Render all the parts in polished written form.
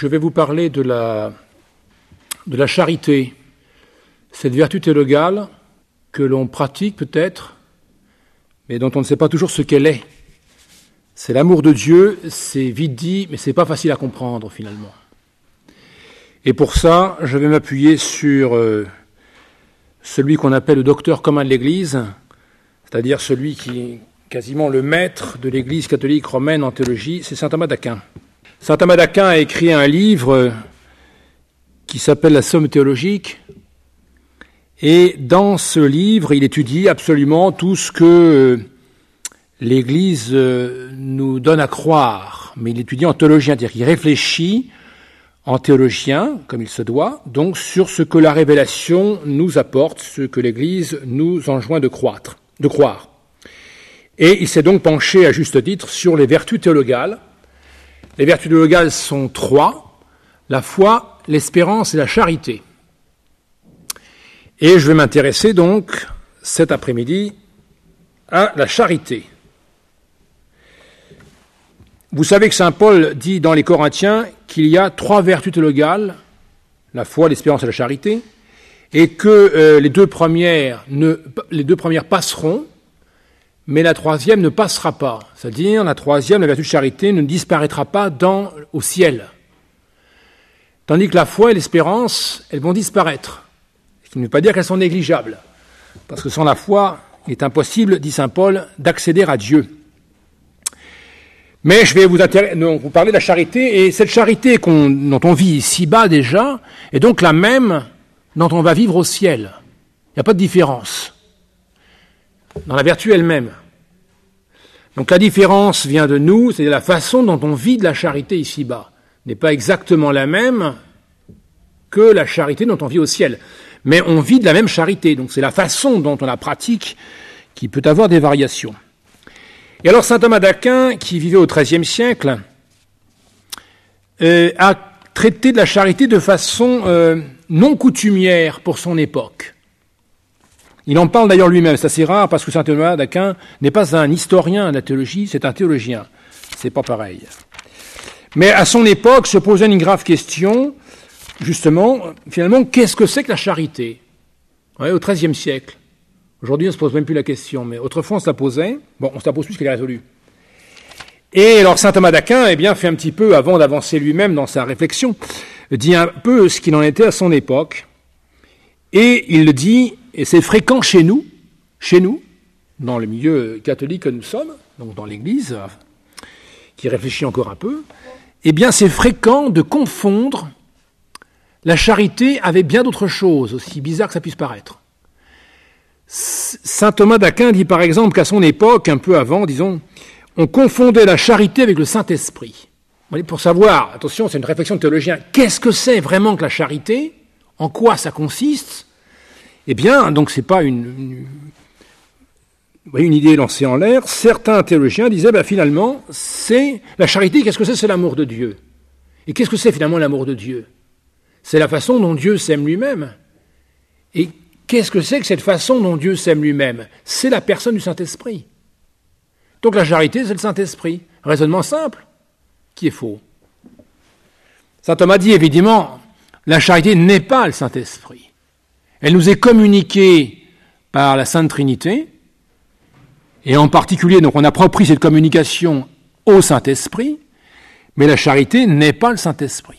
je vais vous parler de la charité, cette vertu théologale que l'on pratique peut-être, mais dont on ne sait pas toujours ce qu'elle est. C'est l'amour de Dieu, c'est vite dit, mais c'est pas facile à comprendre finalement. Et pour ça, je vais m'appuyer sur celui qu'on appelle le docteur commun de l'Église, c'est-à-dire celui qui est quasiment le maître de l'Église catholique romaine en théologie, c'est saint Thomas d'Aquin. Saint Thomas d'Aquin a écrit un livre qui s'appelle La Somme théologique, et dans ce livre, il étudie absolument tout ce que l'Église nous donne à croire, mais il étudie en théologien, c'est-à-dire qu'il réfléchit en théologien, comme il se doit, donc sur ce que la révélation nous apporte, ce que l'Église nous enjoint de croire. Et il s'est donc penché à juste titre sur les vertus théologales. Les vertus théologales sont trois, la foi, l'espérance et la charité. Et je vais m'intéresser donc cet après-midi à la charité. Vous savez que saint Paul dit dans les Corinthiens qu'il y a trois vertus théologales, la foi, l'espérance et la charité, et que les deux premières passeront, mais la troisième ne passera pas. C'est-à-dire, la troisième, la vertu de charité, ne disparaîtra pas au ciel. Tandis que la foi et l'espérance, elles vont disparaître. Ce qui ne veut pas dire qu'elles sont négligeables. Parce que sans la foi, il est impossible, dit saint Paul, d'accéder à Dieu. Mais je vais vous parler de la charité, et cette charité dont on vit ici-bas déjà, est donc la même dont on va vivre au ciel. Il n'y a pas de différence dans la vertu elle-même. Donc la différence vient de nous, c'est la façon dont on vit de la charité ici-bas. N'est pas exactement la même que la charité dont on vit au ciel. Mais on vit de la même charité, donc c'est la façon dont on la pratique qui peut avoir des variations. Et alors saint Thomas d'Aquin, qui vivait au XIIIe siècle, a traité de la charité de façon non coutumière pour son époque. Il en parle d'ailleurs lui-même, c'est assez rare parce que saint Thomas d'Aquin n'est pas un historien de la théologie, c'est un théologien. C'est pas pareil. Mais à son époque se posait une grave question, justement, finalement, qu'est-ce que c'est que la charité ? Au XIIIe siècle. Aujourd'hui, on ne se pose même plus la question, mais autrefois on se la posait. Bon, on se la pose plus qu'elle est résolue. Et alors saint Thomas d'Aquin, fait un petit peu, avant d'avancer lui-même dans sa réflexion, dit un peu ce qu'il en était à son époque. Et il le dit, et c'est fréquent chez nous, dans le milieu catholique que nous sommes, donc dans l'Église, qui réfléchit encore un peu, c'est fréquent de confondre la charité avec bien d'autres choses, aussi bizarre que ça puisse paraître. Saint Thomas d'Aquin dit par exemple qu'à son époque, un peu avant, disons, on confondait la charité avec le Saint-Esprit. Pour savoir, attention, c'est une réflexion de théologien, qu'est-ce que c'est vraiment que la charité ? En quoi ça consiste ? Donc c'est pas une idée lancée en l'air. Certains théologiens disaient, finalement, c'est la charité, qu'est-ce que c'est ? C'est l'amour de Dieu. Et qu'est-ce que c'est finalement l'amour de Dieu ? C'est la façon dont Dieu s'aime lui-même. Et qu'est-ce que c'est que cette façon dont Dieu s'aime lui-même ? C'est la personne du Saint-Esprit. Donc la charité, c'est le Saint-Esprit. Raisonnement simple, qui est faux. Saint Thomas dit évidemment, la charité n'est pas le Saint-Esprit. Elle nous est communiquée par la Sainte Trinité, et en particulier, donc on approprie cette communication au Saint-Esprit, mais la charité n'est pas le Saint-Esprit.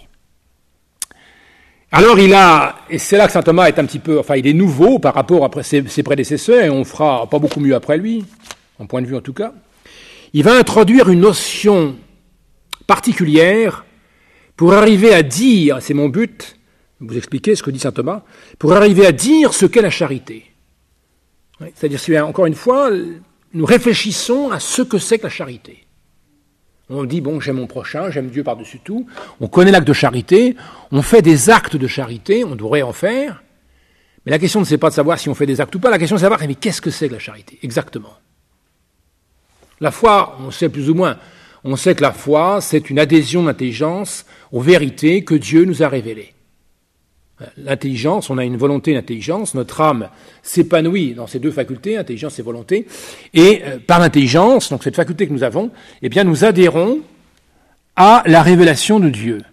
Alors et c'est là que saint Thomas est un petit peu, il est nouveau par rapport à ses prédécesseurs, et on fera pas beaucoup mieux après lui, en point de vue en tout cas. Il va introduire une notion particulière pour arriver à dire, c'est mon but, vous expliquer ce que dit saint Thomas, pour arriver à dire ce qu'est la charité. C'est-à-dire, encore une fois, nous réfléchissons à ce que c'est que la charité. On dit, j'aime mon prochain, j'aime Dieu par-dessus tout, on connaît l'acte de charité, on fait des actes de charité, on devrait en faire, mais la question ne c'est pas de savoir si on fait des actes ou pas, la question c'est de savoir, mais qu'est-ce que c'est que la charité, exactement ? La foi, on sait plus ou moins, on sait que la foi, c'est une adhésion d'intelligence aux vérités que Dieu nous a révélées. L'intelligence, on a une volonté d'intelligence, notre âme s'épanouit dans ces deux facultés, intelligence et volonté, et par l'intelligence, donc cette faculté que nous avons, nous adhérons à la révélation de Dieu.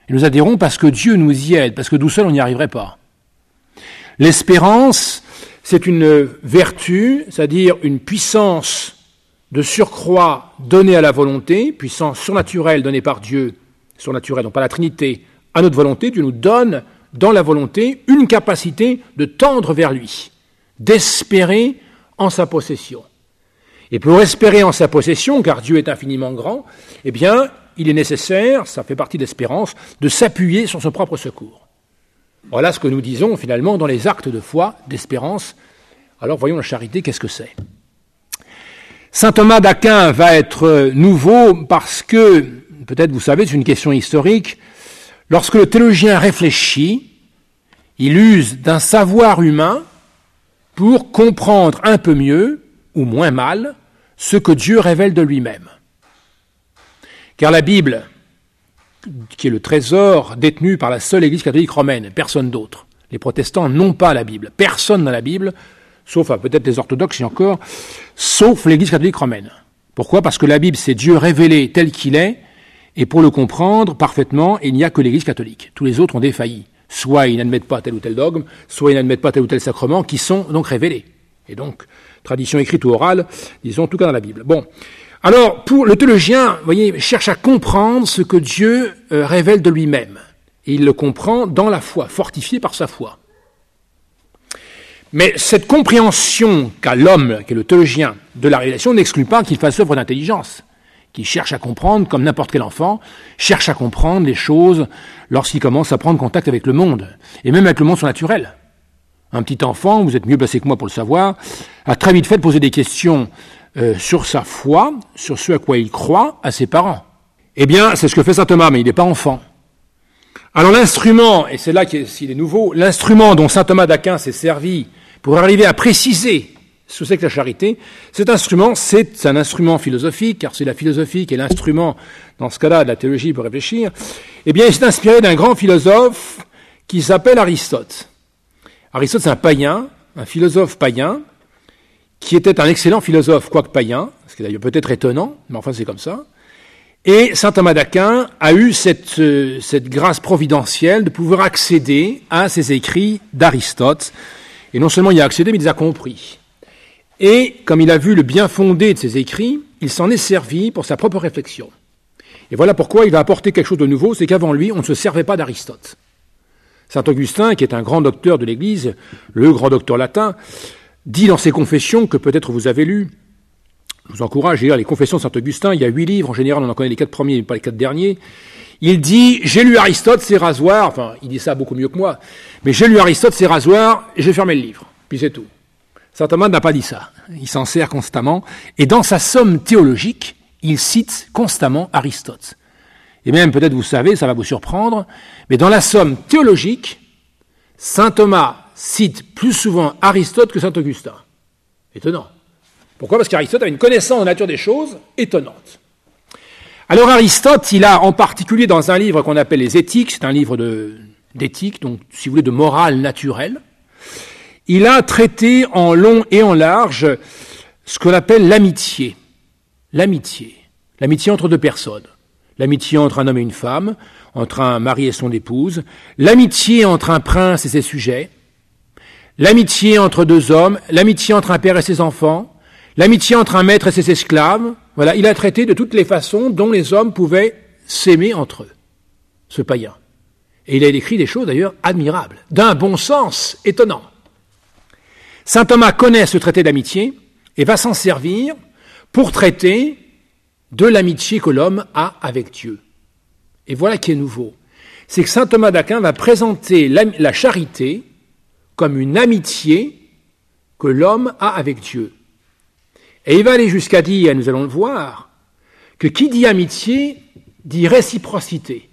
Et nous adhérons parce que Dieu nous y aide, parce que nous seuls on n'y arriverait pas. L'espérance, c'est une vertu, c'est-à-dire une puissance de surcroît donnée à la volonté, puissance surnaturelle donnée par Dieu, surnaturelle, non pas la Trinité, à notre volonté. Dieu nous donne dans la volonté une capacité de tendre vers lui, d'espérer en sa possession. Et pour espérer en sa possession, car Dieu est infiniment grand, eh bien, il est nécessaire, ça fait partie de l'espérance, de s'appuyer sur son propre secours. Voilà ce que nous disons finalement dans les actes de foi, d'espérance. Alors voyons la charité, qu'est-ce que c'est ? Saint Thomas d'Aquin va être nouveau parce que, peut-être vous savez, c'est une question historique, lorsque le théologien réfléchit, il use d'un savoir humain pour comprendre un peu mieux, ou moins mal, ce que Dieu révèle de lui-même. Car la Bible, qui est le trésor détenu par la seule Église catholique romaine, personne d'autre. Les protestants n'ont pas la Bible. Personne n'a la Bible, sauf peut-être les orthodoxes et encore, sauf l'Église catholique romaine. Pourquoi ? Parce que la Bible, c'est Dieu révélé tel qu'il est, et pour le comprendre parfaitement, il n'y a que l'Église catholique. Tous les autres ont défailli. Soit ils n'admettent pas tel ou tel dogme, soit ils n'admettent pas tel ou tel sacrement, qui sont donc révélés. Et donc, tradition écrite ou orale, disons, en tout cas dans la Bible. Bon. Alors, pour le théologien, vous voyez, cherche à comprendre ce que Dieu révèle de lui-même. Et il le comprend dans la foi, fortifié par sa foi. Mais cette compréhension qu'a l'homme, qui est le théologien, de la révélation, n'exclut pas qu'il fasse œuvre d'intelligence, qu'il cherche à comprendre, comme n'importe quel enfant, cherche à comprendre les choses lorsqu'il commence à prendre contact avec le monde, et même avec le monde surnaturel. Un petit enfant, vous êtes mieux placé que moi pour le savoir, a très vite fait de poser des questions sur sa foi, sur ce à quoi il croit, à ses parents. Eh bien, c'est ce que fait saint Thomas, mais il n'est pas enfant. Alors l'instrument, et c'est là qu'il est nouveau, l'instrument dont saint Thomas d'Aquin s'est servi pour arriver à préciser ce que c'est que la charité, cet instrument, c'est un instrument philosophique, car c'est la philosophie qui est l'instrument, dans ce cas-là, de la théologie pour réfléchir. Eh bien, il s'est inspiré d'un grand philosophe qui s'appelle Aristote. Aristote, c'est un païen, un philosophe païen, qui était un excellent philosophe, quoique païen, ce qui est d'ailleurs peut-être étonnant, mais enfin c'est comme ça. Et saint Thomas d'Aquin a eu cette grâce providentielle de pouvoir accéder à ces écrits d'Aristote. Et non seulement il a accédé, mais il les a compris. Et comme il a vu le bien fondé de ces écrits, il s'en est servi pour sa propre réflexion. Et voilà pourquoi il va apporter quelque chose de nouveau, c'est qu'avant lui, on ne se servait pas d'Aristote. Saint Augustin, qui est un grand docteur de l'Église, le grand docteur latin, dit dans ses confessions, que peut-être vous avez lues, je vous encourage à lire les confessions de saint Augustin, il y a 8 livres, en général on en connaît les 4 premiers, mais pas les 4 derniers. Il dit, j'ai lu Aristote, c'est rasoir, enfin il dit ça beaucoup mieux que moi, mais j'ai lu Aristote, c'est rasoir, et j'ai fermé le livre, puis c'est tout. Saint Thomas n'a pas dit ça, il s'en sert constamment, et dans sa somme théologique, il cite constamment Aristote. Et même, peut-être vous savez, ça va vous surprendre, mais dans la somme théologique, saint Thomas cite plus souvent Aristote que saint Augustin. Étonnant. Pourquoi ? Parce qu'Aristote a une connaissance de la nature des choses étonnante. Alors Aristote, il a en particulier dans un livre qu'on appelle les Éthiques, c'est un livre d'éthique, donc si vous voulez de morale naturelle, il a traité en long et en large ce qu'on appelle l'amitié. L'amitié entre deux personnes. L'amitié entre un homme et une femme, entre un mari et son épouse, l'amitié entre un prince et ses sujets, l'amitié entre deux hommes, l'amitié entre un père et ses enfants, l'amitié entre un maître et ses esclaves. Voilà, il a traité de toutes les façons dont les hommes pouvaient s'aimer entre eux, ce païen. Et il a écrit des choses d'ailleurs admirables, d'un bon sens étonnant. Saint Thomas connaît ce traité d'amitié et va s'en servir pour traiter de l'amitié que l'homme a avec Dieu. Et voilà qui est nouveau. C'est que saint Thomas d'Aquin va présenter la charité comme une amitié que l'homme a avec Dieu. Et il va aller jusqu'à dire, nous allons le voir, que qui dit amitié dit réciprocité.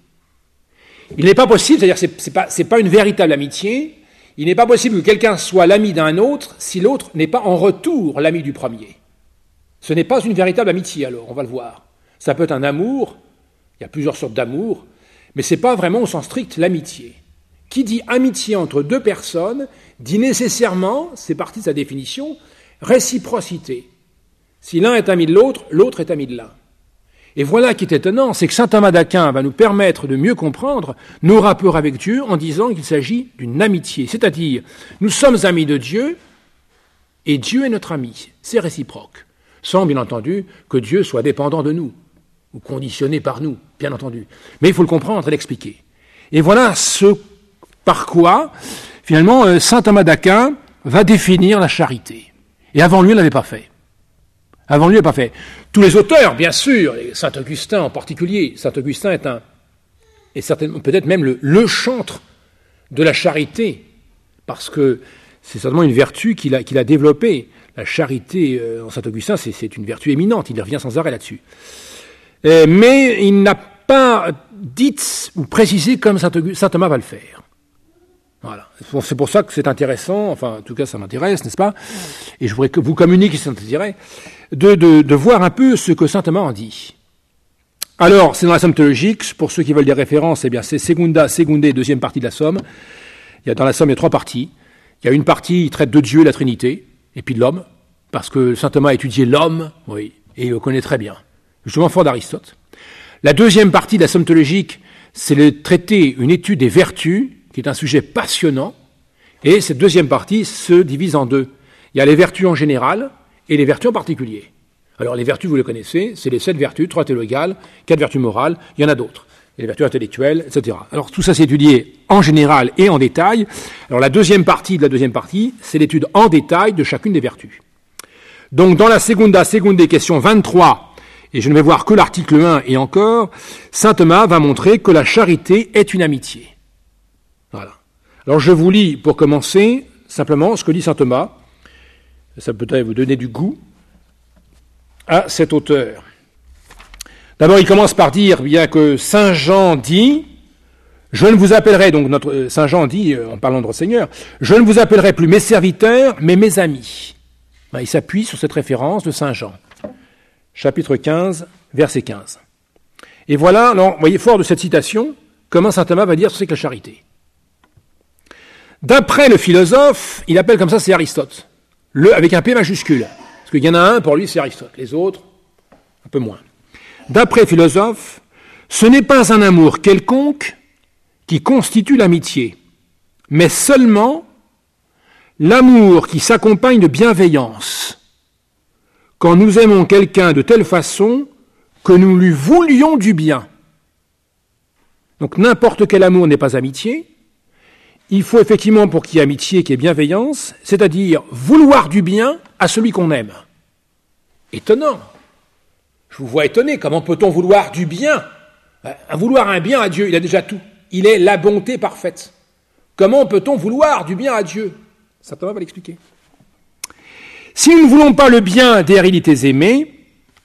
Il n'est pas possible, c'est-à-dire c'est pas une véritable amitié, il n'est pas possible que quelqu'un soit l'ami d'un autre si l'autre n'est pas en retour l'ami du premier. Ce n'est pas une véritable amitié, alors, on va le voir. Ça peut être un amour, il y a plusieurs sortes d'amour, mais ce n'est pas vraiment au sens strict l'amitié. Qui dit amitié entre deux personnes dit nécessairement, c'est partie de sa définition, réciprocité. Si l'un est ami de l'autre, l'autre est ami de l'un. Et voilà qui est étonnant, c'est que saint Thomas d'Aquin va nous permettre de mieux comprendre nos rapports avec Dieu en disant qu'il s'agit d'une amitié. C'est-à-dire, nous sommes amis de Dieu et Dieu est notre ami. C'est réciproque. Sans, bien entendu, que Dieu soit dépendant de nous ou conditionné par nous, bien entendu. Mais il faut le comprendre et l'expliquer. Et voilà ce par quoi, finalement, saint Thomas d'Aquin va définir la charité. Et avant lui, il ne l'avait pas fait. Avant lui, il n'a pas fait. Tous les auteurs, bien sûr, saint Augustin en particulier, saint Augustin est certainement, peut-être même le chantre de la charité, parce que c'est certainement une vertu qu'il a développée. La charité en saint Augustin, c'est une vertu éminente, il revient sans arrêt là-dessus. Mais il n'a pas dit ou précisé comme saint Thomas va le faire. Voilà. C'est pour ça que c'est intéressant, enfin, en tout cas, ça m'intéresse, n'est-ce pas? Et je voudrais que vous communiquiez, si ça m'intéresse, de voir un peu ce que saint Thomas en dit. Alors, c'est dans la Somme théologique, pour ceux qui veulent des références, eh bien, c'est Secunda, deuxième partie de la Somme. Dans la Somme, il y a 3 parties. Il y a une partie qui traite de Dieu et la Trinité, et puis de l'homme, parce que saint Thomas a étudié l'homme, oui, et il le connaît très bien. Justement, fort d'Aristote. La deuxième partie de la Somme théologique, c'est le traité, une étude des vertus, qui est un sujet passionnant, et cette deuxième partie se divise en 2. Il y a les vertus en général et les vertus en particulier. Alors les vertus, vous les connaissez, c'est les 7 vertus, 3 théologales, 4 vertus morales, il y en a d'autres, les vertus intellectuelles, etc. Alors tout ça c'est étudié en général et en détail. Alors la deuxième partie de la deuxième partie, c'est l'étude en détail de chacune des vertus. Donc dans la Secunda, question 23, et je ne vais voir que l'article 1 et encore, saint Thomas va montrer que la charité est une amitié. Voilà. Alors je vous lis, pour commencer, simplement ce que dit saint Thomas. Ça peut peut-être vous donner du goût à cet auteur. D'abord, il commence par dire bien que saint Jean dit, je ne vous appellerai, donc notre saint Jean dit, en parlant de notre Seigneur, je ne vous appellerai plus mes serviteurs, mais mes amis. Il s'appuie sur cette référence de saint Jean. Chapitre 15, verset 15. Et voilà, alors, vous voyez, fort de cette citation, comment saint Thomas va dire ce que c'est que la charité. D'après le philosophe, il appelle comme ça, c'est Aristote. Avec un P majuscule. Parce qu'il y en a un, pour lui, c'est Aristote. Les autres, un peu moins. D'après le philosophe, ce n'est pas un amour quelconque qui constitue l'amitié, mais seulement l'amour qui s'accompagne de bienveillance. Quand nous aimons quelqu'un de telle façon que nous lui voulions du bien. Donc n'importe quel amour n'est pas amitié. Il faut effectivement, pour qu'il y ait amitié, qu'il y ait bienveillance, c'est-à-dire vouloir du bien à celui qu'on aime. Étonnant. Je vous vois étonné. Comment peut-on vouloir du bien? Vouloir un bien à Dieu, il a déjà tout. Il est la bonté parfaite. Comment peut-on vouloir du bien à Dieu? Saint Thomas va l'expliquer. Si nous ne voulons pas le bien des réalités aimées,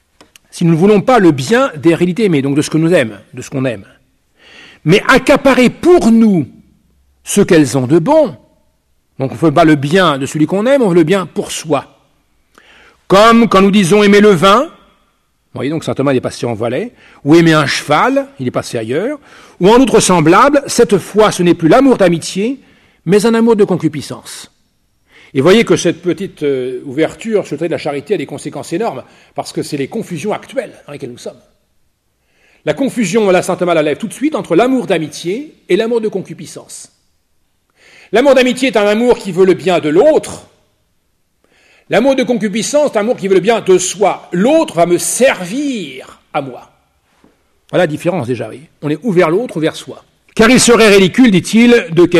donc de ce que nous aimons, de ce qu'on aime, mais accaparer pour nous ce qu'elles ont de bon. Donc on ne veut pas le bien de celui qu'on aime, on veut le bien pour soi. Comme quand nous disons aimer le vin, vous voyez, donc saint Thomas il est passé en Valais, ou aimer un cheval, il est passé ailleurs, ou en outre semblable, cette fois ce n'est plus l'amour d'amitié, mais un amour de concupiscence. Et voyez que cette petite ouverture sur le trait de la charité a des conséquences énormes, parce que c'est les confusions actuelles dans lesquelles nous sommes. La confusion, là, saint Thomas la lève tout de suite entre l'amour d'amitié et l'amour de concupiscence. L'amour d'amitié est un amour qui veut le bien de l'autre. L'amour de concupiscence est un amour qui veut le bien de soi. L'autre va me servir à moi. Voilà la différence déjà, oui. On est ou vers l'autre ou vers soi. Car il serait ridicule, dit-il,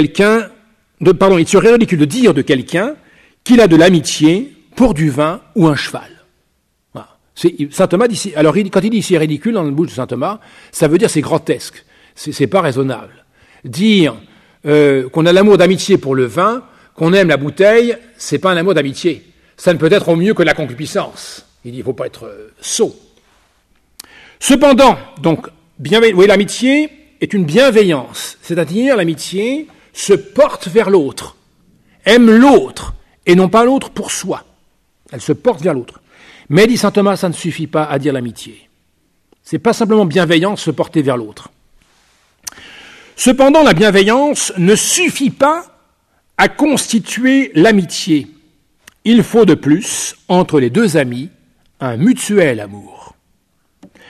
il serait ridicule de dire de quelqu'un qu'il a de l'amitié pour du vin ou un cheval. Voilà. Saint Thomas dit, alors quand il dit c'est ridicule dans le bouche de saint Thomas, ça veut dire c'est grotesque, c'est pas raisonnable. Dire qu'on a l'amour d'amitié pour le vin, qu'on aime la bouteille, c'est pas un amour d'amitié. Ça ne peut être au mieux que la concupiscence. Il dit, il ne faut pas être sot. Cependant, donc, l'amitié est une bienveillance, c'est-à-dire l'amitié se porte vers l'autre, aime l'autre, et non pas l'autre pour soi. Elle se porte vers l'autre. Mais, dit saint Thomas, ça ne suffit pas à dire l'amitié. C'est pas simplement bienveillance se porter vers l'autre. Cependant, la bienveillance ne suffit pas à constituer l'amitié. Il faut de plus, entre les deux amis, un mutuel amour.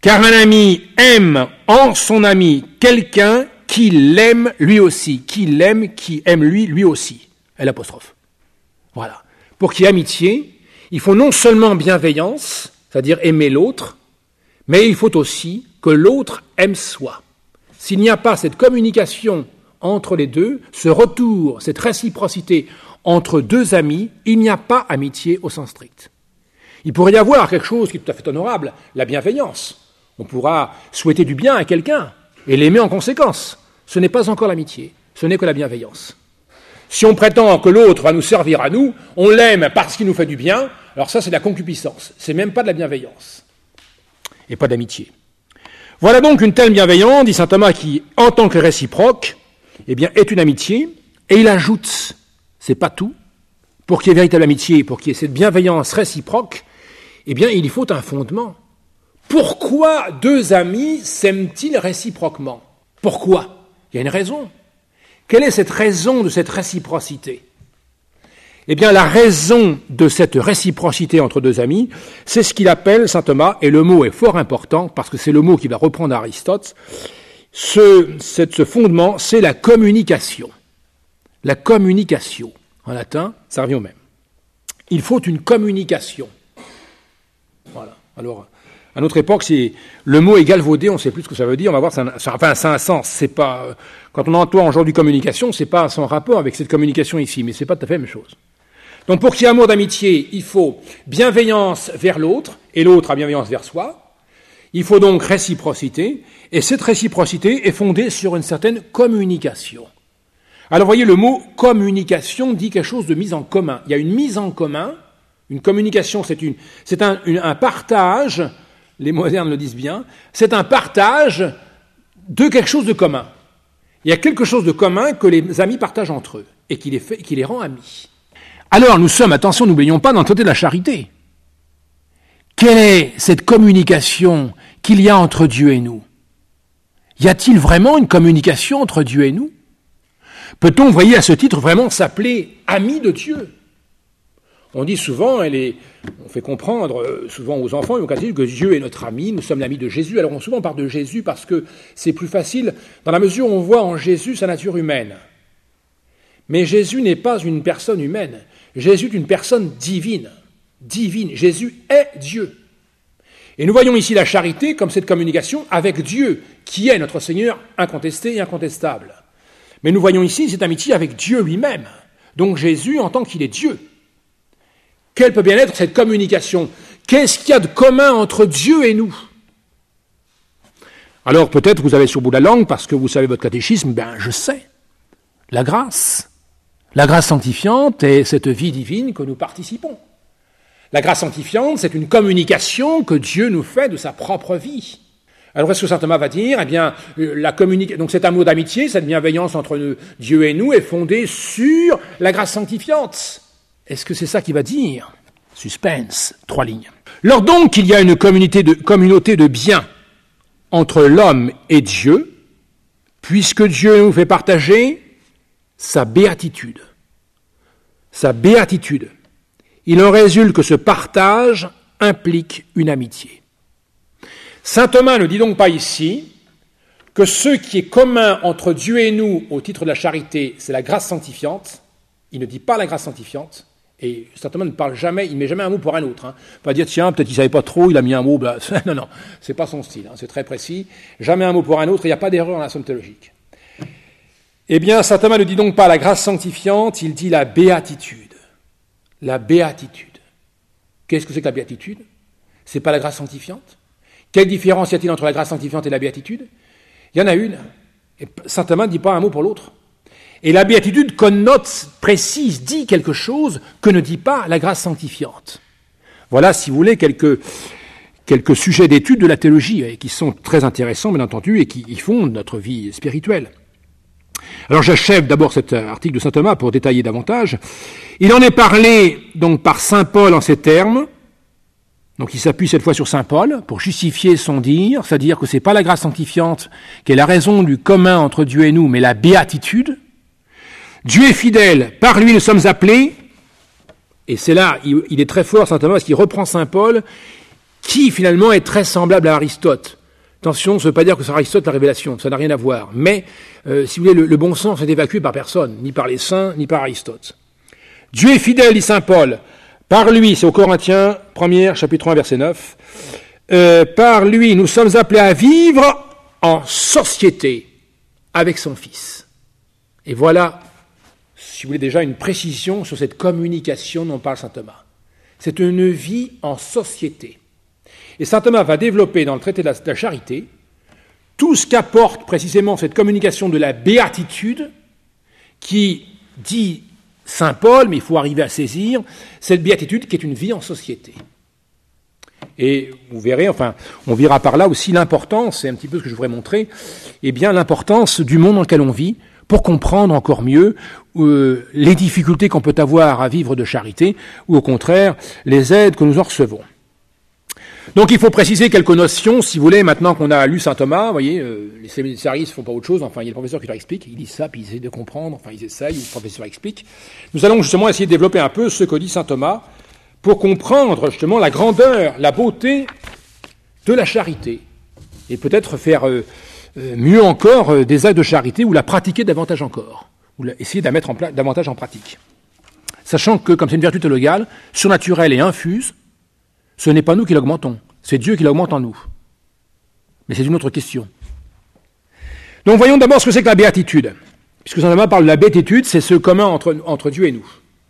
Car un ami aime en son ami quelqu'un qui l'aime lui aussi, qui l'aime, qui aime lui aussi. L'apostrophe. Voilà. Pour qu'il y ait amitié, il faut non seulement bienveillance, c'est-à-dire aimer l'autre, mais il faut aussi que l'autre aime soi. S'il n'y a pas cette communication entre les deux, ce retour, cette réciprocité entre deux amis, il n'y a pas amitié au sens strict. Il pourrait y avoir quelque chose qui est tout à fait honorable, la bienveillance. On pourra souhaiter du bien à quelqu'un et l'aimer en conséquence. Ce n'est pas encore l'amitié, ce n'est que la bienveillance. Si on prétend que l'autre va nous servir à nous, on l'aime parce qu'il nous fait du bien, alors ça c'est de la concupiscence, c'est même pas de la bienveillance. Et pas d'amitié. Voilà donc une telle bienveillance, dit saint Thomas, qui, en tant que réciproque, eh bien, est une amitié, et il ajoute, c'est pas tout, pour qu'il y ait véritable amitié, pour qu'il y ait cette bienveillance réciproque, eh bien, il faut un fondement. Pourquoi deux amis s'aiment-ils réciproquement? Pourquoi? Il y a une raison. Quelle est cette raison de cette réciprocité? Eh bien, la raison de cette réciprocité entre deux amis, c'est ce qu'il appelle, saint Thomas, et le mot est fort important, parce que c'est le mot qu'il va reprendre Aristote, ce fondement, c'est la communication. La communication. En latin, ça revient au même. Il faut une communication. Voilà. Alors, à notre époque, le mot est galvaudé, on ne sait plus ce que ça veut dire, on va voir, ça a un sens. C'est pas, quand on emploie aujourd'hui communication, c'est pas sans rapport avec cette communication ici, mais c'est pas tout à fait la même chose. Donc, pour qu'il y ait amour d'amitié, il faut bienveillance vers l'autre, et l'autre a bienveillance vers soi. Il faut donc réciprocité, et cette réciprocité est fondée sur une certaine communication. Alors, voyez, le mot communication dit quelque chose de mise en commun. Il y a une mise en commun, une communication, c'est un partage, les modernes le disent bien, c'est un partage de quelque chose de commun. Il y a quelque chose de commun que les amis partagent entre eux, et qui les rend amis. Alors, nous sommes, attention, n'oublions pas, dans le côté de la charité. Quelle est cette communication qu'il y a entre Dieu et nous? Y a-t-il vraiment une communication entre Dieu et nous? Peut-on, voyez, à ce titre, vraiment s'appeler ami de Dieu? On dit souvent, on fait comprendre souvent aux enfants et aux catéchumènes que Dieu est notre ami, nous sommes l'ami de Jésus. Alors souvent on parle de Jésus parce que c'est plus facile, dans la mesure où on voit en Jésus sa nature humaine. Mais Jésus n'est pas une personne humaine, Jésus est une personne divine. Divine, Jésus est Dieu. Et nous voyons ici la charité comme cette communication avec Dieu, qui est notre Seigneur incontesté et incontestable. Mais nous voyons ici cette amitié avec Dieu lui-même, donc Jésus en tant qu'il est Dieu. Quelle peut bien être cette communication? Qu'est-ce qu'il y a de commun entre Dieu et nous? Alors peut-être vous avez sur le bout de la langue, parce que vous savez votre catéchisme, je sais. La grâce sanctifiante est cette vie divine que nous participons. La grâce sanctifiante, c'est une communication que Dieu nous fait de sa propre vie. Alors est-ce que saint Thomas va dire, donc cet amour d'amitié, cette bienveillance entre Dieu et nous est fondée sur la grâce sanctifiante? Est-ce que c'est ça qu'il va dire? Suspense, 3 lignes. Lors donc qu'il y a une communauté de bien entre l'homme et Dieu, puisque Dieu nous fait partager sa béatitude. Sa béatitude. Il en résulte que ce partage implique une amitié. Saint Thomas ne dit donc pas ici que ce qui est commun entre Dieu et nous au titre de la charité, c'est la grâce sanctifiante. Il ne dit pas la grâce sanctifiante. Et saint Thomas ne parle jamais, il ne met jamais un mot pour un autre. Pas dire, tiens, peut-être qu'il ne savait pas trop, il a mis un mot. Non, c'est pas son style, c'est très précis. Jamais un mot pour un autre, il n'y a pas d'erreur dans la somme théologique. Eh bien, saint Thomas ne dit donc pas la grâce sanctifiante, il dit la béatitude. La béatitude. Qu'est-ce que c'est que la béatitude? C'est pas la grâce sanctifiante? Quelle différence y a-t-il entre la grâce sanctifiante et la béatitude? Il y en a une. Et saint Thomas ne dit pas un mot pour l'autre. Et la béatitude connote, précise, dit quelque chose que ne dit pas la grâce sanctifiante. Voilà, si vous voulez, quelques sujets d'étude de la théologie, qui sont très intéressants, bien entendu, et qui fondent notre vie spirituelle. Alors j'achève d'abord cet article de saint Thomas pour détailler davantage. Il en est parlé donc par saint Paul en ces termes. Donc il s'appuie cette fois sur saint Paul pour justifier son dire, c'est-à-dire que c'est pas la grâce sanctifiante qui est la raison du commun entre Dieu et nous, mais la béatitude. Dieu est fidèle, par lui nous sommes appelés, et c'est là, il est très fort saint Thomas, parce qu'il reprend saint Paul, qui finalement est très semblable à Aristote. Attention, ça ne veut pas dire que c'est Aristote la révélation, ça n'a rien à voir. Mais, si vous voulez, le bon sens est évacué par personne, ni par les saints, ni par Aristote. Dieu est fidèle, dit saint Paul. Par lui, c'est aux Corinthiens, 1er, chapitre 1, verset 9. Par lui, nous sommes appelés à vivre en société avec son Fils. Et voilà, si vous voulez, déjà une précision sur cette communication dont parle saint Thomas. C'est une vie en société. Et saint Thomas va développer dans le traité de la charité tout ce qu'apporte précisément cette communication de la béatitude qui dit saint Paul, mais il faut arriver à saisir cette béatitude qui est une vie en société. Et vous verrez, enfin, on verra par là aussi l'importance, c'est un petit peu ce que je voudrais montrer, eh bien l'importance du monde dans lequel on vit pour comprendre encore mieux les difficultés qu'on peut avoir à vivre de charité ou au contraire les aides que nous en recevons. Donc il faut préciser quelques notions, si vous voulez, maintenant qu'on a lu saint Thomas, vous voyez, les séminaristes ne font pas autre chose, enfin il y a le professeur qui leur explique, ils disent ça, puis ils essaient de comprendre, enfin ils essayent, le professeur explique. Nous allons justement essayer de développer un peu ce que dit saint Thomas, pour comprendre justement la grandeur, la beauté de la charité, et peut-être faire mieux encore des actes de charité, ou la pratiquer davantage encore, ou essayer de la mettre davantage en pratique. Sachant que, comme c'est une vertu théologale, surnaturelle et infuse, ce n'est pas nous qui l'augmentons, c'est Dieu qui l'augmente en nous. Mais c'est une autre question. Donc voyons d'abord ce que c'est que la béatitude. Puisque saint Thomas parle de la béatitude, c'est ce commun entre Dieu et nous.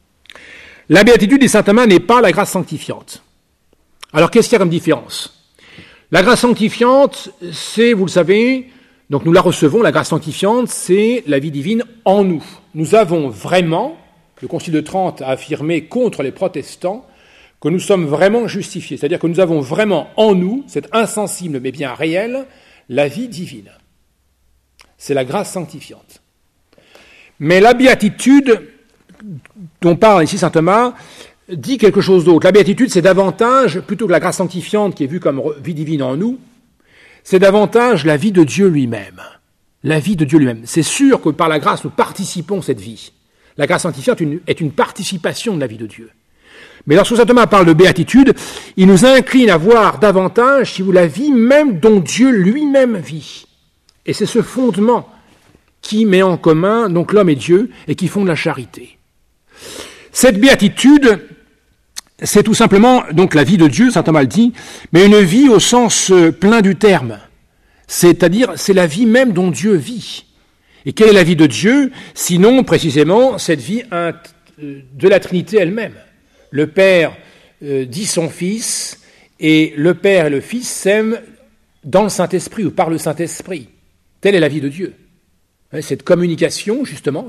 La béatitude, dit saint Thomas, n'est pas la grâce sanctifiante. Alors qu'est-ce qu'il y a comme différence? La grâce sanctifiante, c'est, vous le savez, donc nous la recevons, la grâce sanctifiante, c'est la vie divine en nous. Nous avons vraiment, le Concile de Trente a affirmé contre les protestants, que nous sommes vraiment justifiés, c'est-à-dire que nous avons vraiment en nous, cette insensible mais bien réelle, la vie divine. C'est la grâce sanctifiante. Mais la béatitude dont parle ici saint Thomas dit quelque chose d'autre. La béatitude, c'est davantage, plutôt que la grâce sanctifiante qui est vue comme vie divine en nous, c'est davantage la vie de Dieu lui-même. La vie de Dieu lui-même. C'est sûr que par la grâce, nous participons cette vie. La grâce sanctifiante est une participation de la vie de Dieu. Mais lorsque saint Thomas parle de béatitude, il nous incline à voir davantage, si vous, la vie même dont Dieu lui-même vit. Et c'est ce fondement qui met en commun donc l'homme et Dieu et qui fonde la charité. Cette béatitude, c'est tout simplement donc la vie de Dieu, saint Thomas le dit, mais une vie au sens plein du terme. C'est-à-dire, c'est la vie même dont Dieu vit. Et quelle est la vie de Dieu, sinon précisément cette vie de la Trinité elle-même. Le Père dit son Fils, et le Père et le Fils s'aiment dans le Saint-Esprit ou par le Saint-Esprit. Telle est la vie de Dieu. Cette communication, justement,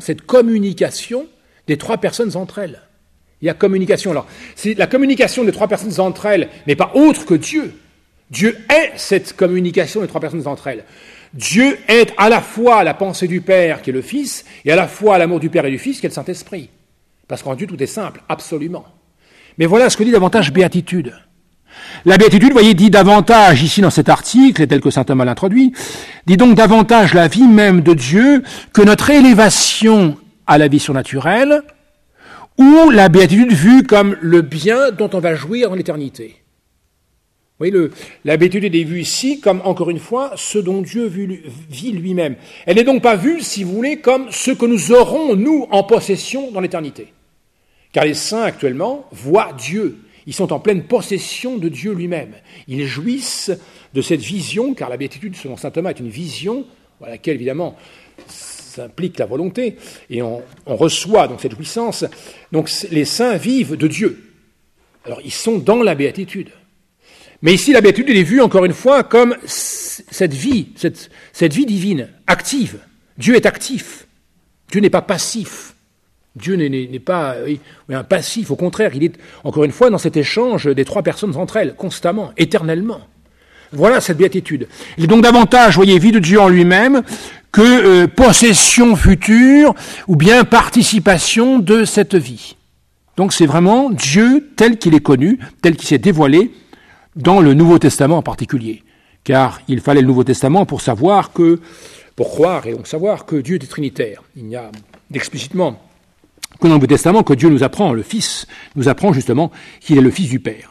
des trois personnes entre elles. Il y a communication. Alors, la communication des trois personnes entre elles n'est pas autre que Dieu. Dieu est cette communication des trois personnes entre elles. Dieu est à la fois la pensée du Père, qui est le Fils, et à la fois l'amour du Père et du Fils, qui est le Saint-Esprit. Parce qu'en Dieu, tout est simple, absolument. Mais voilà ce que dit davantage béatitude. La béatitude, vous voyez, dit davantage, ici dans cet article, tel que saint Thomas l'introduit, dit donc davantage la vie même de Dieu que notre élévation à la vie surnaturelle, ou la béatitude vue comme le bien dont on va jouir dans l'éternité. Vous voyez, la béatitude est vue ici comme, encore une fois, ce dont Dieu vit lui-même. Elle n'est donc pas vue, si vous voulez, comme ce que nous aurons, nous, en possession dans l'éternité. Car les saints, actuellement, voient Dieu. Ils sont en pleine possession de Dieu lui-même. Ils jouissent de cette vision, car la béatitude, selon saint Thomas, est une vision, à laquelle, évidemment, ça implique la volonté, et on reçoit donc cette jouissance. Donc les saints vivent de Dieu. Alors ils sont dans la béatitude. Mais ici, la béatitude est vue, encore une fois, comme cette vie divine, active. Dieu est actif. Dieu n'est pas passif. Dieu n'est pas un passif, au contraire, il est, encore une fois, dans cet échange des trois personnes entre elles, constamment, éternellement. Voilà cette béatitude. Il est donc davantage, voyez, vie de Dieu en lui-même que possession future ou bien participation de cette vie. Donc c'est vraiment Dieu tel qu'il est connu, tel qu'il s'est dévoilé dans le Nouveau Testament en particulier. Car il fallait le Nouveau Testament pour croire et donc savoir que Dieu est trinitaire. Il n'y a explicitement que dans le Nouveau Testament que Dieu nous apprend, le Fils nous apprend justement qu'il est le Fils du Père.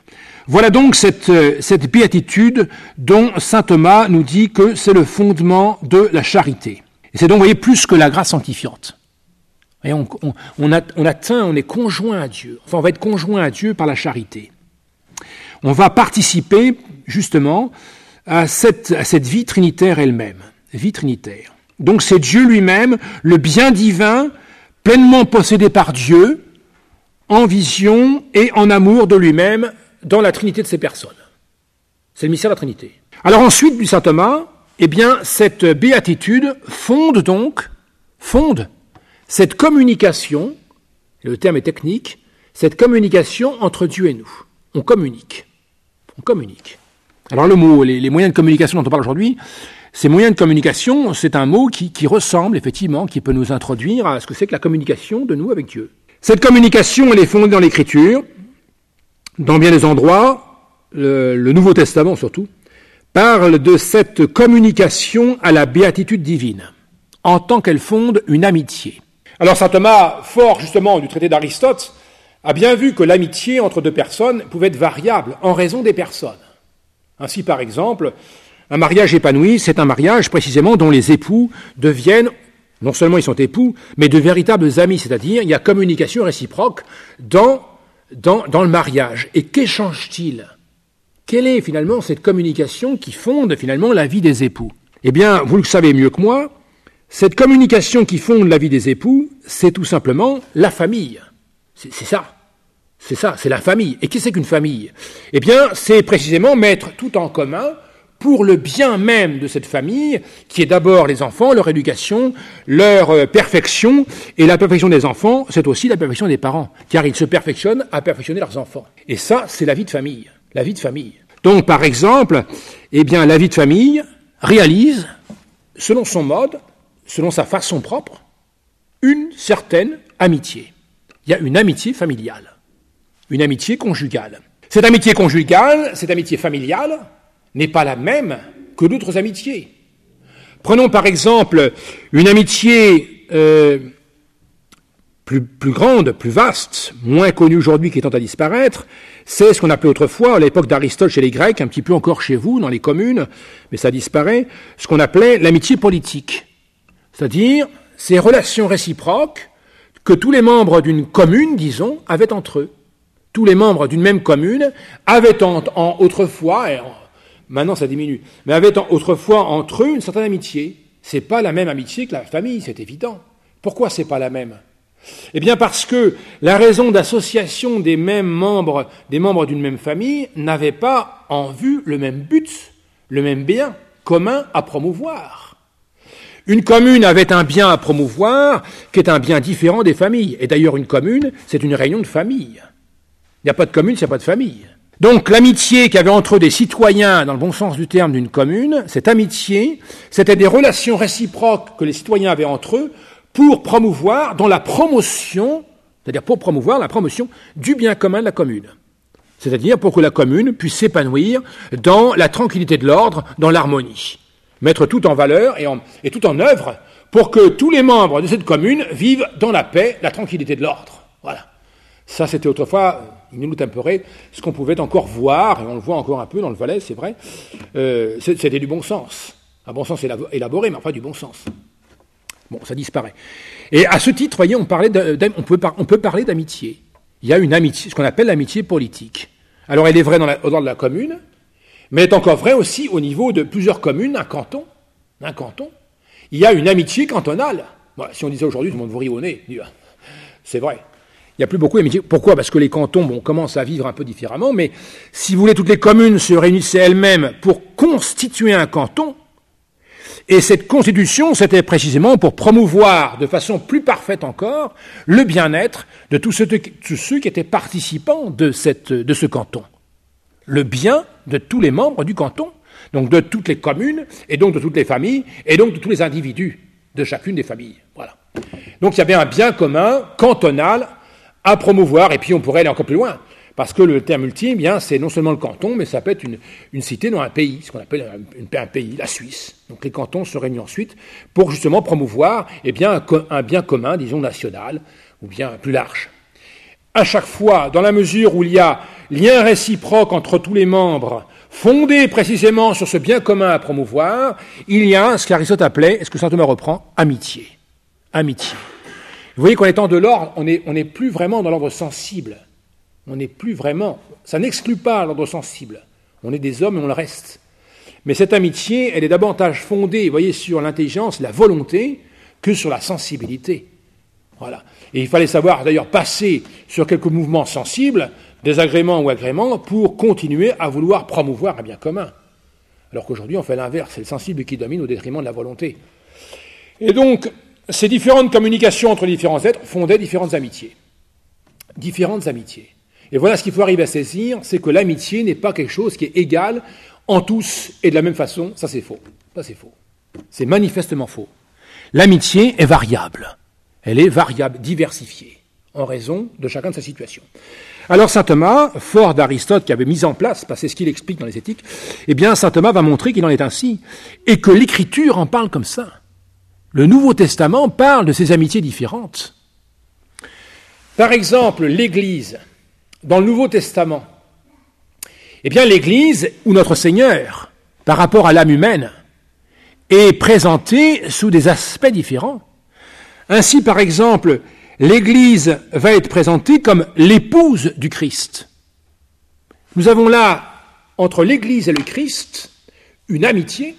Voilà donc cette béatitude dont saint Thomas nous dit que c'est le fondement de la charité. Et c'est donc, vous voyez, plus que la grâce sanctifiante. Et on atteint, on est conjoint à Dieu. Enfin, on va être conjoint à Dieu par la charité. On va participer, justement, à cette vie trinitaire elle-même. Vie trinitaire. Donc c'est Dieu lui-même, le bien divin, pleinement possédé par Dieu, en vision et en amour de lui-même, dans la Trinité de ses personnes. C'est le mystère de la Trinité. Alors ensuite, du saint Thomas, eh bien, cette béatitude fonde cette communication, le terme est technique, cette communication entre Dieu et nous. On communique. Alors le mot, les moyens de communication dont on parle aujourd'hui, ces moyens de communication, c'est un mot qui ressemble effectivement, qui peut nous introduire à ce que c'est que la communication de nous avec Dieu. Cette communication, elle est fondée dans l'Écriture, dans bien des endroits, le Nouveau Testament surtout, parle de cette communication à la béatitude divine, en tant qu'elle fonde une amitié. Alors saint Thomas, fort justement du traité d'Aristote, a bien vu que l'amitié entre deux personnes pouvait être variable en raison des personnes. Ainsi, par exemple, un mariage épanoui, c'est un mariage précisément dont les époux deviennent, non seulement ils sont époux, mais de véritables amis, c'est-à-dire il y a communication réciproque dans le mariage. Et qu'échange-t-il ? Quelle est finalement cette communication qui fonde finalement la vie des époux ? Eh bien, vous le savez mieux que moi, cette communication qui fonde la vie des époux, c'est tout simplement la famille. C'est ça, c'est la famille. Et qu'est-ce qu'une famille ? Eh bien, c'est précisément mettre tout en commun pour le bien même de cette famille, qui est d'abord les enfants, leur éducation, leur perfection. Et la perfection des enfants, c'est aussi la perfection des parents, car ils se perfectionnent à perfectionner leurs enfants. Et ça, c'est la vie de famille. La vie de famille. Donc, par exemple, eh bien, la vie de famille réalise, selon son mode, selon sa façon propre, une certaine amitié. Il y a une amitié familiale, une amitié conjugale. Cette amitié conjugale, cette amitié familiale, n'est pas la même que d'autres amitiés. Prenons par exemple une amitié plus grande, plus vaste, moins connue aujourd'hui, qui tend à disparaître, c'est ce qu'on appelait autrefois, à l'époque d'Aristote chez les Grecs, un petit peu encore chez vous, dans les communes, mais ça disparaît, ce qu'on appelait l'amitié politique. C'est-à-dire ces relations réciproques que tous les membres d'une commune, disons, avaient entre eux. Tous les membres d'une même commune avaient autrefois, maintenant ça diminue, mais avaient autrefois entre eux une certaine amitié. C'est pas la même amitié que la famille, c'est évident. Pourquoi c'est pas la même ? Eh bien parce que la raison d'association des membres d'une même famille n'avait pas en vue le même but, le même bien commun à promouvoir. Une commune avait un bien à promouvoir qui est un bien différent des familles. Et d'ailleurs une commune, c'est une réunion de familles. Il n'y a pas de commune s'il n'y a pas de famille. Donc l'amitié qu'il y avait entre des citoyens, dans le bon sens du terme, d'une commune, cette amitié, c'était des relations réciproques que les citoyens avaient entre eux pour promouvoir dans la promotion, c'est-à-dire pour promouvoir la promotion du bien commun de la commune. C'est-à-dire pour que la commune puisse s'épanouir dans la tranquillité de l'ordre, dans l'harmonie. Mettre tout en valeur et tout en œuvre pour que tous les membres de cette commune vivent dans la paix, la tranquillité de l'ordre. Voilà. Ça, c'était autrefois, il nous tempérait, ce qu'on pouvait encore voir, et on le voit encore un peu dans le Valais, c'est vrai, c'était du bon sens. Un bon sens élaboré, mais enfin du bon sens. Bon, ça disparaît. Et à ce titre, voyez, on peut parler d'amitié. Il y a une amitié, ce qu'on appelle l'amitié politique. Alors, elle est vraie au dehors de la commune, mais elle est encore vraie aussi au niveau de plusieurs communes, un canton. Il y a une amitié cantonale. Bon, si on disait aujourd'hui, tout le monde vous rit au nez. C'est vrai. Il n'y a plus beaucoup d'amitié. Pourquoi ? Parce que les cantons, commencent à vivre un peu différemment, mais si vous voulez, toutes les communes se réunissaient elles-mêmes pour constituer un canton. Et cette constitution, c'était précisément pour promouvoir de façon plus parfaite encore le bien-être de tous ceux qui étaient participants de ce canton. Le bien de tous les membres du canton, donc de toutes les communes, et donc de toutes les familles, et donc de tous les individus de chacune des familles. Voilà. Donc il y avait un bien commun, cantonal, à promouvoir, et puis on pourrait aller encore plus loin. Parce que le terme ultime, bien, c'est non seulement le canton, mais ça peut être une cité dans un pays, ce qu'on appelle un pays, la Suisse. Donc les cantons se réunissent ensuite pour justement promouvoir un bien commun, disons national, ou bien plus large. à chaque fois, dans la mesure où il y a lien réciproque entre tous les membres, fondé précisément sur ce bien commun à promouvoir, il y a ce qu'Aristote appelait, et ce que saint Thomas reprend, amitié. Amitié. Vous voyez qu'en étant de l'ordre, on n'est plus vraiment dans l'ordre sensible. On n'est plus vraiment, ça n'exclut pas l'ordre sensible. On est des hommes et on le reste. Mais cette amitié, elle est davantage fondée, vous voyez, sur l'intelligence, la volonté, que sur la sensibilité. Voilà. Et il fallait savoir, d'ailleurs, passer sur quelques mouvements sensibles, désagréments ou agréments, pour continuer à vouloir promouvoir un bien commun. Alors qu'aujourd'hui, on fait l'inverse, c'est le sensible qui domine au détriment de la volonté. Et donc, ces différentes communications entre les différents êtres fondaient différentes amitiés. Différentes amitiés. Et voilà ce qu'il faut arriver à saisir, c'est que l'amitié n'est pas quelque chose qui est égal en tous et de la même façon. Ça, c'est faux. Ça, c'est faux. C'est manifestement faux. L'amitié est variable. Elle est variable, diversifiée, en raison de chacun de sa situation. Alors saint Thomas, fort d'Aristote qui avait mis en place, parce que c'est ce qu'il explique dans les Éthiques, eh bien saint Thomas va montrer qu'il en est ainsi, et que l'Écriture en parle comme ça. Le Nouveau Testament parle de ces amitiés différentes. Par exemple, l'Église, dans le Nouveau Testament, eh bien l'Église, ou notre Seigneur, par rapport à l'âme humaine, est présentée sous des aspects différents. Ainsi, par exemple, l'Église va être présentée comme l'épouse du Christ. Nous avons là, entre l'Église et le Christ, une amitié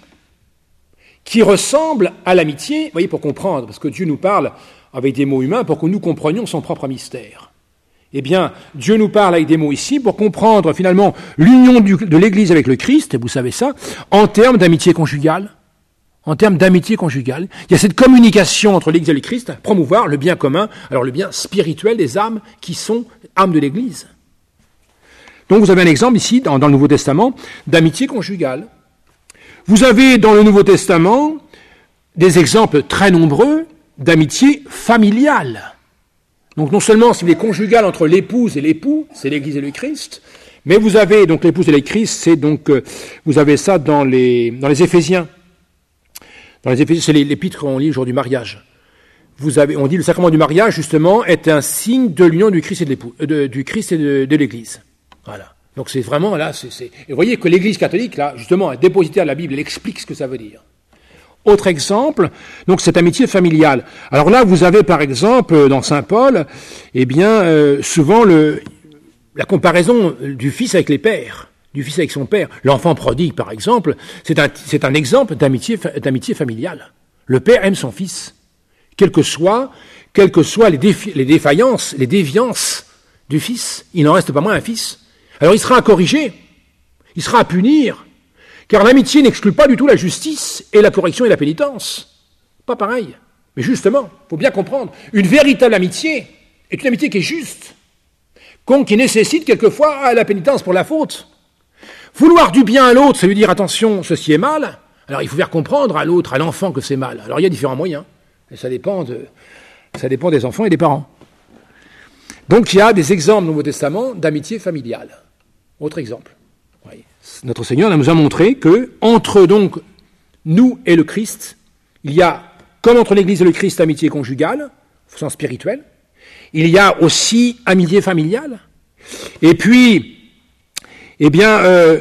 qui ressemble à l'amitié, vous voyez, pour comprendre, parce que Dieu nous parle avec des mots humains pour que nous comprenions son propre mystère. Eh bien, Dieu nous parle avec des mots ici pour comprendre finalement l'union de l'Église avec le Christ, et vous savez ça, en termes d'amitié conjugale. En termes d'amitié conjugale, il y a cette communication entre l'Église et le Christ à promouvoir le bien commun, alors le bien spirituel des âmes qui sont âmes de l'Église. Donc vous avez un exemple ici, dans le Nouveau Testament, d'amitié conjugale. Vous avez dans le Nouveau Testament des exemples très nombreux d'amitié familiale. Donc non seulement si vous voulez conjugale entre l'épouse et l'époux, c'est l'Église et le Christ, mais vous avez donc l'épouse et le Christ, c'est donc vous avez ça dans les Éphésiens. Dans les Éphésiens, c'est l'épître qu'on lit le jour du mariage. On dit le sacrement du mariage, justement, est un signe de l'union du Christ et de l'époux, du Christ et de l'Église. Voilà. Donc c'est vraiment là, Et vous voyez que l'Église catholique, là, justement, est dépositaire de la Bible, elle explique ce que ça veut dire. Autre exemple, donc cette amitié familiale. Alors là, vous avez par exemple, dans saint Paul, eh bien, souvent la comparaison du fils avec les pères. Du fils avec son père. L'enfant prodigue, par exemple, c'est un exemple d'amitié familiale. Le père aime son fils, quelles que soient les défaillances, les déviances du fils. Il n'en reste pas moins un fils. Alors il sera à corriger, il sera à punir, car l'amitié n'exclut pas du tout la justice et la correction et la pénitence. Pas pareil. Mais justement, il faut bien comprendre, une véritable amitié est une amitié qui est juste, qui nécessite quelquefois la pénitence pour la faute. Vouloir du bien à l'autre, ça veut dire attention, ceci est mal. Alors il faut faire comprendre à l'autre, à l'enfant que c'est mal. Alors il y a différents moyens, et ça dépend des enfants et des parents. Donc il y a des exemples au Nouveau Testament d'amitié familiale. Autre exemple. Oui. Notre Seigneur nous a montré que entre donc nous et le Christ, il y a, comme entre l'Église et le Christ, amitié conjugale, au sens spirituel. Il y a aussi amitié familiale. Et puis, eh bien,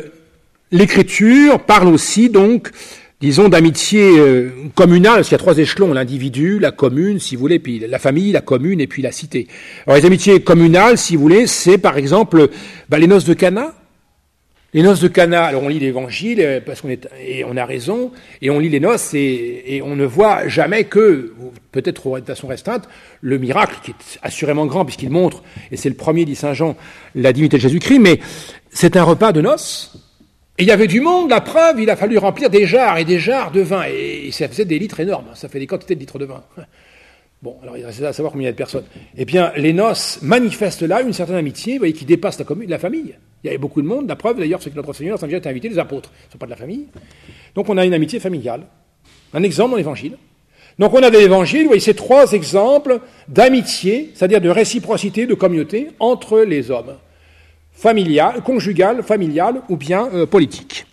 l'Écriture parle aussi, donc, disons, d'amitié communale, parce qu'il y a trois échelons, l'individu, la commune, si vous voulez, puis la famille, la commune, et puis la cité. Alors, les amitiés communales, si vous voulez, c'est, par exemple, les noces de Cana. Les noces de Cana, alors on lit l'Évangile, parce on a raison, et on lit les noces, et on ne voit jamais que, peut-être de façon restreinte, le miracle, qui est assurément grand, puisqu'il montre, et c'est le premier, dit saint Jean, la divinité de Jésus-Christ, mais c'est un repas de noces, et il y avait du monde, la preuve, il a fallu remplir des jarres et des jarres de vin, et ça faisait des litres énormes, ça fait des quantités de litres de vin. Bon, alors il reste à savoir combien il y a de personnes. Eh bien, les noces manifestent là une certaine amitié, vous voyez, qui dépasse la famille. Il y avait beaucoup de monde, la preuve d'ailleurs, c'est que notre Seigneur a déjà été invité, les apôtres, ils ne sont pas de la famille. Donc on a une amitié familiale. Un exemple dans l'Évangile. Donc on a dans l'Évangile, vous voyez, ces trois exemples d'amitié, c'est-à-dire de réciprocité, de communauté entre les hommes. Familiale, conjugale, familiale ou bien politique.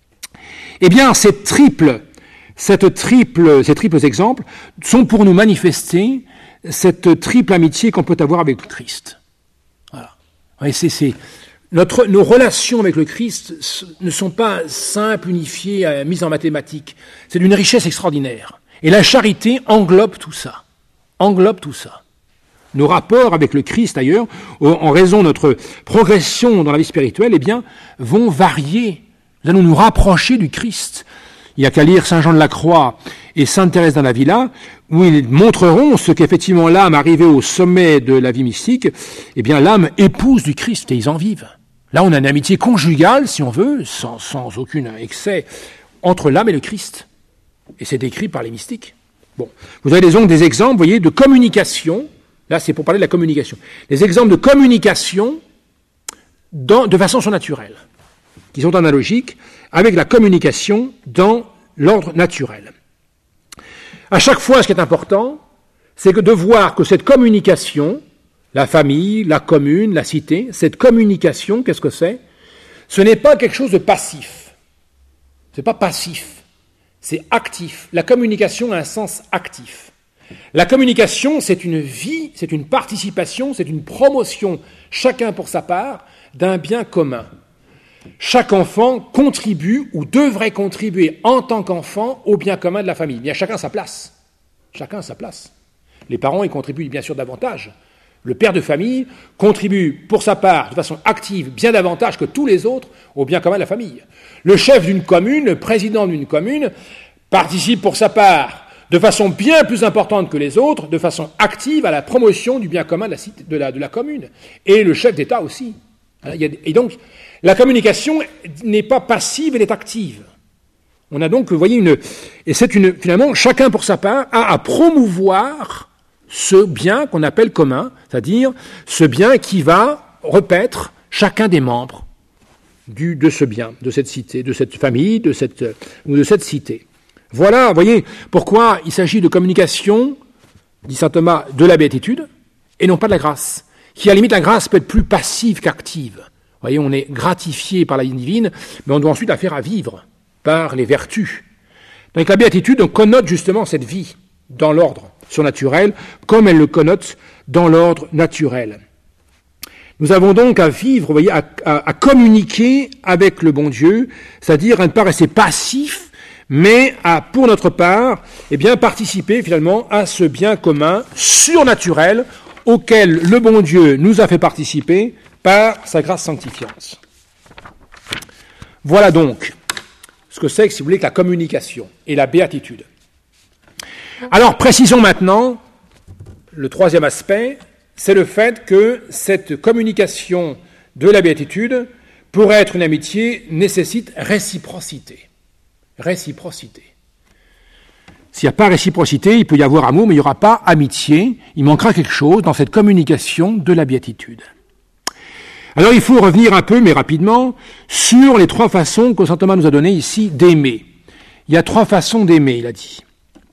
Eh bien, ces triples exemples sont pour nous manifester cette triple amitié qu'on peut avoir avec le Christ. Nos relations avec le Christ ne sont pas simples, unifiées, mises en mathématiques. C'est d'une richesse extraordinaire. Et la charité englobe tout ça. Nos rapports avec le Christ, d'ailleurs, en raison de notre progression dans la vie spirituelle, vont varier. Nous allons nous rapprocher du Christ. Il n'y a qu'à lire Saint Jean de la Croix et Sainte Thérèse d'Avila, où ils montreront ce qu'effectivement l'âme arrivée au sommet de la vie mystique, l'âme épouse du Christ et ils en vivent. Là, on a une amitié conjugale, si on veut, sans aucun excès, entre l'âme et le Christ. Et c'est décrit par les mystiques. Bon, vous avez des exemples, vous voyez, de communication. Là, c'est pour parler de la communication. Des exemples de communication de façon surnaturelle, qui sont analogiques avec la communication dans l'ordre naturel. À chaque fois, ce qui est important, c'est de voir que cette communication, la famille, la commune, la cité, cette communication, qu'est-ce que c'est ? Ce n'est pas quelque chose de passif. C'est pas passif, c'est actif. La communication a un sens actif. La communication, c'est une vie, c'est une participation, c'est une promotion, chacun pour sa part, d'un bien commun. Chaque enfant contribue ou devrait contribuer en tant qu'enfant au bien commun de la famille. Bien, chacun sa place. Les parents y contribuent bien sûr davantage. Le père de famille contribue pour sa part de façon active bien davantage que tous les autres au bien commun de la famille. Le chef d'une commune, le président d'une commune, participe pour sa part de façon bien plus importante que les autres, de façon active à la promotion du bien commun de la commune. Et le chef d'État aussi. Et donc, la communication n'est pas passive, elle est active. On a donc, vous voyez, finalement, chacun pour sa part a à promouvoir ce bien qu'on appelle commun, c'est-à-dire ce bien qui va repaître chacun des membres de ce bien, de cette cité, de cette famille, ou de cette cité. Voilà, vous voyez, pourquoi il s'agit de communication, dit saint Thomas, de la béatitude, et non pas de la grâce. Qui, à la limite, la grâce peut être plus passive qu'active. Vous voyez, on est gratifié par la vie divine, mais on doit ensuite la faire à vivre par les vertus. Donc la béatitude, on connote justement cette vie dans l'ordre surnaturel, comme elle le connote dans l'ordre naturel. Nous avons donc à vivre, vous voyez, à communiquer avec le bon Dieu, c'est-à-dire à ne pas rester passif, mais à, pour notre part, participer finalement à ce bien commun surnaturel auquel le bon Dieu nous a fait participer par sa grâce sanctifiante. Voilà donc ce que c'est, si vous voulez, que la communication et la béatitude. Alors, précisons maintenant, le troisième aspect, c'est le fait que cette communication de la béatitude, pour être une amitié, nécessite réciprocité. Réciprocité. S'il n'y a pas réciprocité, il peut y avoir amour, mais il n'y aura pas amitié. Il manquera quelque chose dans cette communication de la béatitude. Alors il faut revenir un peu, mais rapidement, sur les trois façons que saint Thomas nous a données ici d'aimer. Il y a trois façons d'aimer, il a dit. Pourquoi ?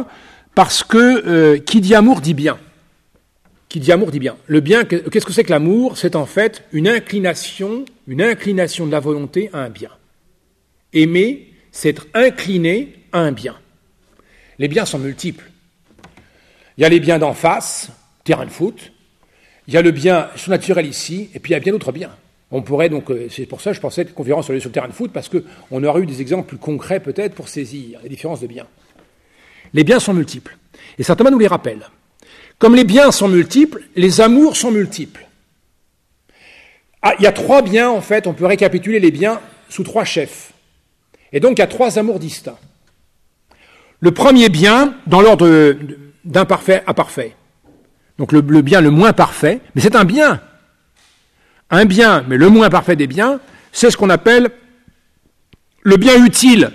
Parce que qui dit amour dit bien. Qui dit amour dit bien. Le bien, qu'est-ce que c'est que l'amour ? C'est en fait une inclination de la volonté à un bien. Aimer, c'est être incliné à un bien. Les biens sont multiples. Il y a les biens d'en face, terrain de foot. Il y a le bien surnaturel ici, et puis il y a bien d'autres biens. On pourrait donc, c'est pour ça que je pensais que cette conférence sur le terrain de foot, parce qu'on aurait eu des exemples plus concrets peut-être pour saisir les différences de biens. Les biens sont multiples. Et saint Thomas nous les rappelle. Comme les biens sont multiples, les amours sont multiples. Il y a trois biens, en fait, on peut récapituler les biens sous trois chefs. Et donc il y a trois amours distincts. Le premier bien, dans l'ordre d'imparfait à parfait. Donc le bien le moins parfait, mais c'est un bien. Un bien, mais le moins parfait des biens, c'est ce qu'on appelle le bien utile.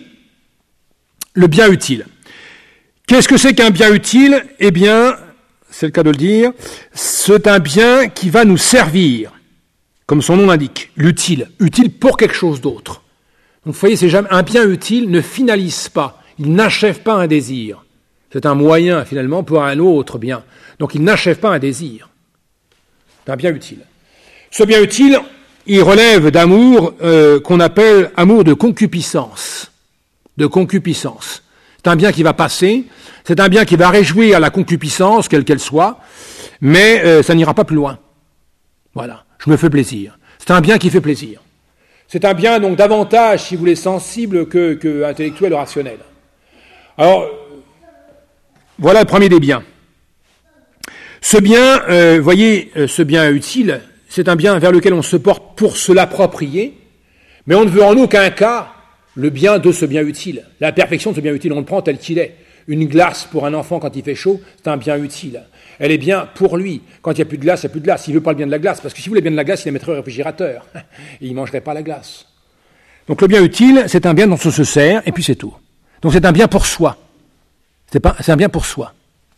Le bien utile. Qu'est-ce que c'est qu'un bien utile ? Eh bien, c'est le cas de le dire, c'est un bien qui va nous servir, comme son nom l'indique, l'utile, utile pour quelque chose d'autre. Donc vous voyez, un bien utile ne finalise pas, il n'achève pas un désir. C'est un moyen, finalement, pour un autre bien. Donc il n'achève pas un désir. C'est un bien utile. Ce bien utile, il relève d'amour qu'on appelle amour de concupiscence. De concupiscence. C'est un bien qui va passer, c'est un bien qui va réjouir la concupiscence, quelle qu'elle soit, mais ça n'ira pas plus loin. Voilà. je me fais plaisir. C'est un bien qui fait plaisir. C'est un bien donc davantage, si vous voulez, sensible que intellectuel ou rationnel. Alors, voilà le premier des biens. Ce bien, voyez, ce bien utile, c'est un bien vers lequel on se porte pour se l'approprier, mais on ne veut en aucun cas le bien de ce bien utile. La perfection de ce bien utile, on le prend tel qu'il est. Une glace pour un enfant quand il fait chaud, c'est un bien utile. Elle est bien pour lui. Quand il n'y a plus de glace, il n'y a plus de glace. Il ne veut pas le bien de la glace, parce que si vous voulez bien de la glace, il la mettrait au réfrigérateur. Et il ne mangerait pas la glace. Donc le bien utile, c'est un bien dont on se sert, et puis c'est tout. Donc c'est un bien pour soi. C'est un bien pour soi.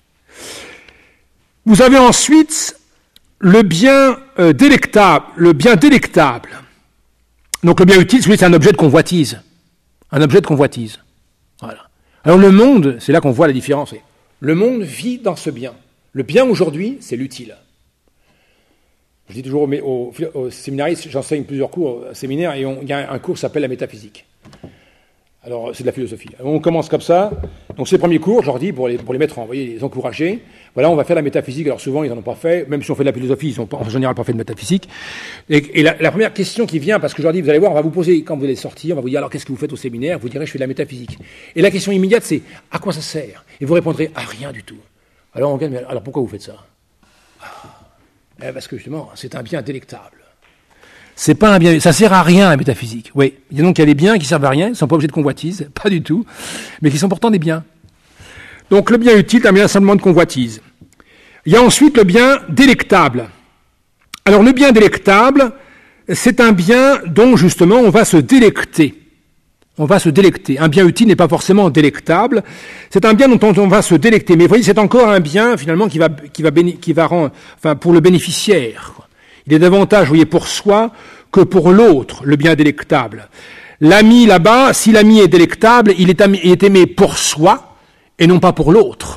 Vous avez ensuite le bien délectable. Le bien délectable. Donc le bien utile, c'est un objet de convoitise. Un objet de convoitise. Voilà. Alors le monde, c'est là qu'on voit la différence. Le monde vit dans ce bien. Le bien aujourd'hui, c'est l'utile. Je dis toujours aux séminaristes, j'enseigne plusieurs cours au séminaire, et il y a un cours qui s'appelle la métaphysique. Alors, c'est de la philosophie. On commence comme ça. Donc, ces premiers cours, je leur dis, pour les mettre en, les encourager, voilà, on va faire la métaphysique. Alors, souvent, ils n'en ont pas fait. Même si on fait de la philosophie, ils n'ont en général pas fait de métaphysique. Et la première question qui vient, parce que je leur dis, vous allez voir, on va vous poser, quand vous allez sortir, on va vous dire, alors, qu'est-ce que vous faites au séminaire? Vous direz, je fais de la métaphysique. Et la question immédiate, c'est, à quoi ça sert? Et vous répondrez, à rien du tout. Alors, on regarde, mais alors, pourquoi vous faites ça? Parce que, justement, c'est un bien délectable. C'est pas un bien, ça sert à rien la métaphysique. Oui, donc il y a des biens qui servent à rien, ils sont pas objets de convoitise, pas du tout, mais qui sont pourtant des biens. Donc le bien utile est un bien simplement de convoitise. Il y a ensuite le bien délectable. Alors le bien délectable, c'est un bien dont justement on va se délecter. On va se délecter. Un bien utile n'est pas forcément délectable. C'est un bien dont on va se délecter. Mais vous voyez, c'est encore un bien finalement qui va rendre, enfin pour le bénéficiaire. Il est davantage, vous voyez, pour soi que pour l'autre, le bien délectable. L'ami là-bas, si l'ami est délectable, il est aimé pour soi et non pas pour l'autre.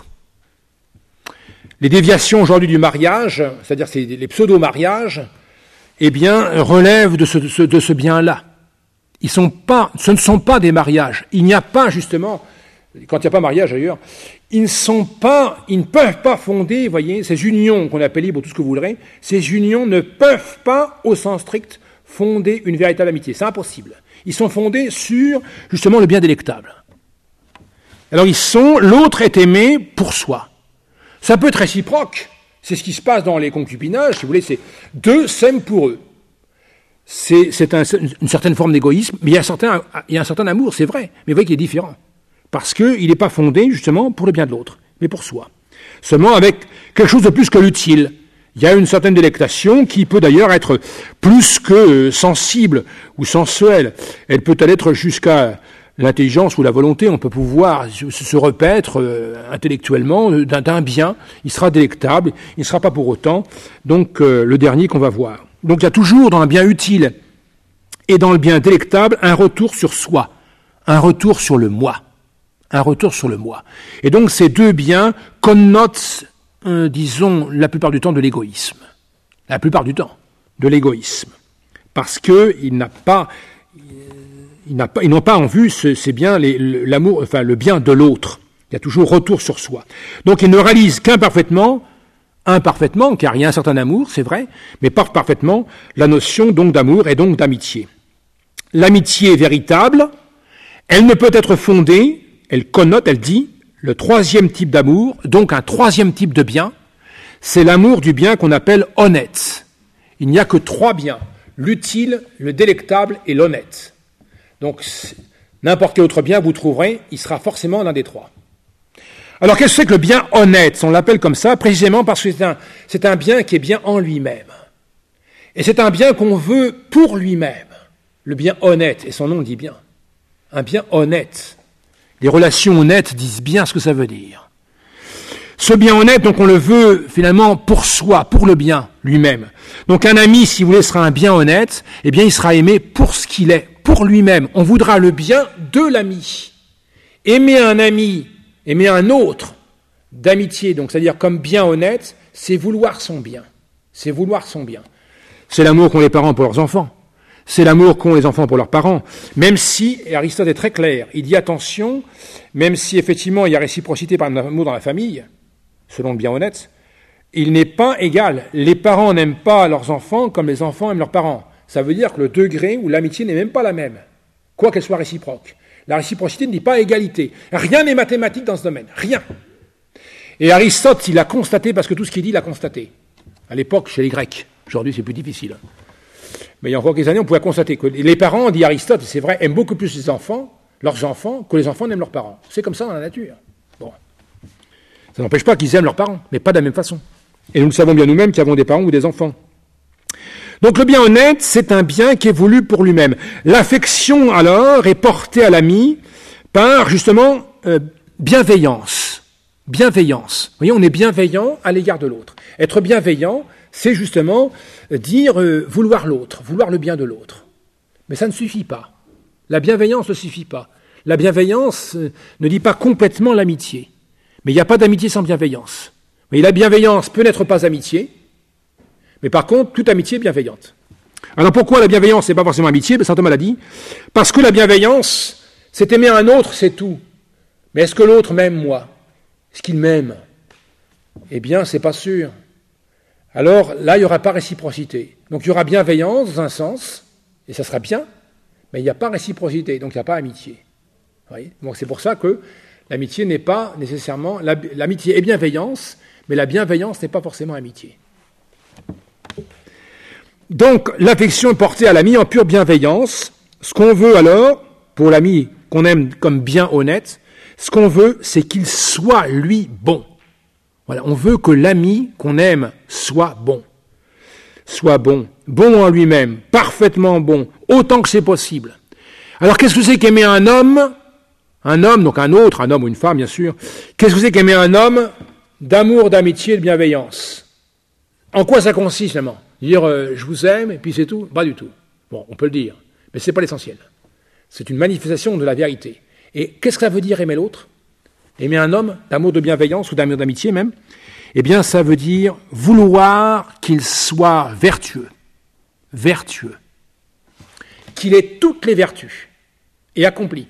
Les déviations aujourd'hui du mariage, c'est-à-dire les pseudo-mariages, eh bien, relèvent de ce bien-là. Ce ne sont pas des mariages. Il n'y a pas, justement, quand il n'y a pas mariage d'ailleurs, ils ne peuvent pas fonder, voyez, ces unions qu'on appelle libres, tout ce que vous voudrez, ces unions ne peuvent pas, au sens strict, fonder une véritable amitié. C'est impossible. Ils sont fondés sur, justement, le bien délectable. Alors l'autre est aimé pour soi. Ça peut être réciproque. C'est ce qui se passe dans les concubinages, si vous voulez, c'est deux s'aiment pour eux. C'est une certaine forme d'égoïsme, mais il y a un certain amour, c'est vrai, mais vous voyez qu'il est différent. Parce qu'il n'est pas fondé, justement, pour le bien de l'autre, mais pour soi. Seulement avec quelque chose de plus que l'utile. Il y a une certaine délectation qui peut d'ailleurs être plus que sensible ou sensuelle. Elle peut aller être jusqu'à l'intelligence ou la volonté. On peut pouvoir se repaître intellectuellement d'un bien. Il sera délectable, il ne sera pas pour autant. Donc le dernier qu'on va voir. Donc il y a toujours dans un bien utile et dans le bien délectable un retour sur soi, un retour sur le moi. Un retour sur le moi. Et donc ces deux biens connotent, disons, la plupart du temps de l'égoïsme. La plupart du temps, de l'égoïsme. Parce qu'ils n'ont pas en vue ces biens, l'amour, enfin le bien de l'autre. Il y a toujours retour sur soi. Donc ils ne réalisent imparfaitement, car il y a un certain amour, c'est vrai, mais pas parfaitement la notion donc d'amour et donc d'amitié. L'amitié véritable, elle ne peut être fondée, elle connote, elle dit, le troisième type d'amour, donc un troisième type de bien, c'est l'amour du bien qu'on appelle honnête. Il n'y a que trois biens, l'utile, le délectable et l'honnête. Donc, n'importe quel autre bien vous trouverez, il sera forcément l'un des trois. Alors, qu'est-ce que c'est que le bien honnête? On l'appelle comme ça, précisément parce que c'est un bien qui est bien en lui-même. Et c'est un bien qu'on veut pour lui-même. Le bien honnête, et son nom dit bien. Un bien honnête. Les relations honnêtes disent bien ce que ça veut dire. Ce bien honnête, donc on le veut finalement pour soi, pour le bien lui-même. Donc un ami, si vous voulez, sera un bien honnête, eh bien il sera aimé pour ce qu'il est, pour lui-même. On voudra le bien de l'ami. Aimer un ami, aimer un autre d'amitié, donc c'est-à-dire comme bien honnête, c'est vouloir son bien. C'est vouloir son bien. C'est l'amour qu'ont les parents pour leurs enfants. C'est l'amour qu'ont les enfants pour leurs parents. Même si, et Aristote est très clair, il dit attention, même si effectivement il y a réciprocité par l'amour dans la famille, selon le bien honnête, il n'est pas égal. Les parents n'aiment pas leurs enfants comme les enfants aiment leurs parents. Ça veut dire que le degré où l'amitié n'est même pas la même, quoi qu'elle soit réciproque. La réciprocité ne dit pas égalité. Rien n'est mathématique dans ce domaine, rien. Et Aristote, il l'a constaté parce que tout ce qu'il dit, il l'a constaté. À l'époque, chez les Grecs. Aujourd'hui, c'est plus difficile. Mais il y a encore quelques années, on pouvait constater que les parents, dit Aristote, c'est vrai, aiment beaucoup plus leurs enfants, que les enfants n'aiment leurs parents. C'est comme ça dans la nature. Bon. Ça n'empêche pas qu'ils aiment leurs parents, mais pas de la même façon. Et nous le savons bien nous-mêmes qui avons des parents ou des enfants. Donc le bien honnête, c'est un bien qui est voulu pour lui-même. L'affection, alors, est portée à l'ami par, justement, bienveillance. Bienveillance. Vous voyez, on est bienveillant à l'égard de l'autre. Être bienveillant, c'est justement dire vouloir l'autre, vouloir le bien de l'autre. Mais ça ne suffit pas. La bienveillance ne suffit pas. La bienveillance ne dit pas complètement l'amitié. Mais il n'y a pas d'amitié sans bienveillance. Mais la bienveillance peut n'être pas amitié, mais par contre, toute amitié est bienveillante. Alors pourquoi la bienveillance n'est pas forcément amitié? Saint Thomas l'a dit. Parce que la bienveillance, c'est aimer un autre, c'est tout. Mais est-ce que l'autre m'aime moi? Est-ce qu'il m'aime? Eh bien, c'est pas sûr. Alors là, il n'y aura pas réciprocité. Donc il y aura bienveillance dans un sens, et ça sera bien, mais il n'y a pas réciprocité, donc il n'y a pas amitié. Vous voyez? Donc c'est pour ça que l'amitié n'est pas nécessairement... L'amitié est bienveillance, mais la bienveillance n'est pas forcément amitié. Donc l'affection est portée à l'ami en pure bienveillance. Ce qu'on veut alors, pour l'ami qu'on aime comme bien honnête, ce qu'on veut, c'est qu'il soit, lui, bon. Voilà, on veut que l'ami qu'on aime soit bon. Soit bon. Bon en lui-même, parfaitement bon, autant que c'est possible. Alors qu'est-ce que c'est qu'aimer un homme, donc un autre, un homme ou une femme, bien sûr. Qu'est-ce que c'est qu'aimer un homme d'amour, d'amitié et de bienveillance? En quoi ça consiste, finalement? Dire je vous aime, et puis c'est tout? Pas du tout. Bon, on peut le dire, mais ce n'est pas l'essentiel. C'est une manifestation de la vérité. Et qu'est-ce que ça veut dire aimer l'autre? Aimer un homme d'amour, de bienveillance ou d'amour, d'amitié même? Eh bien, ça veut dire vouloir qu'il soit vertueux. Vertueux. Qu'il ait toutes les vertus et accompli.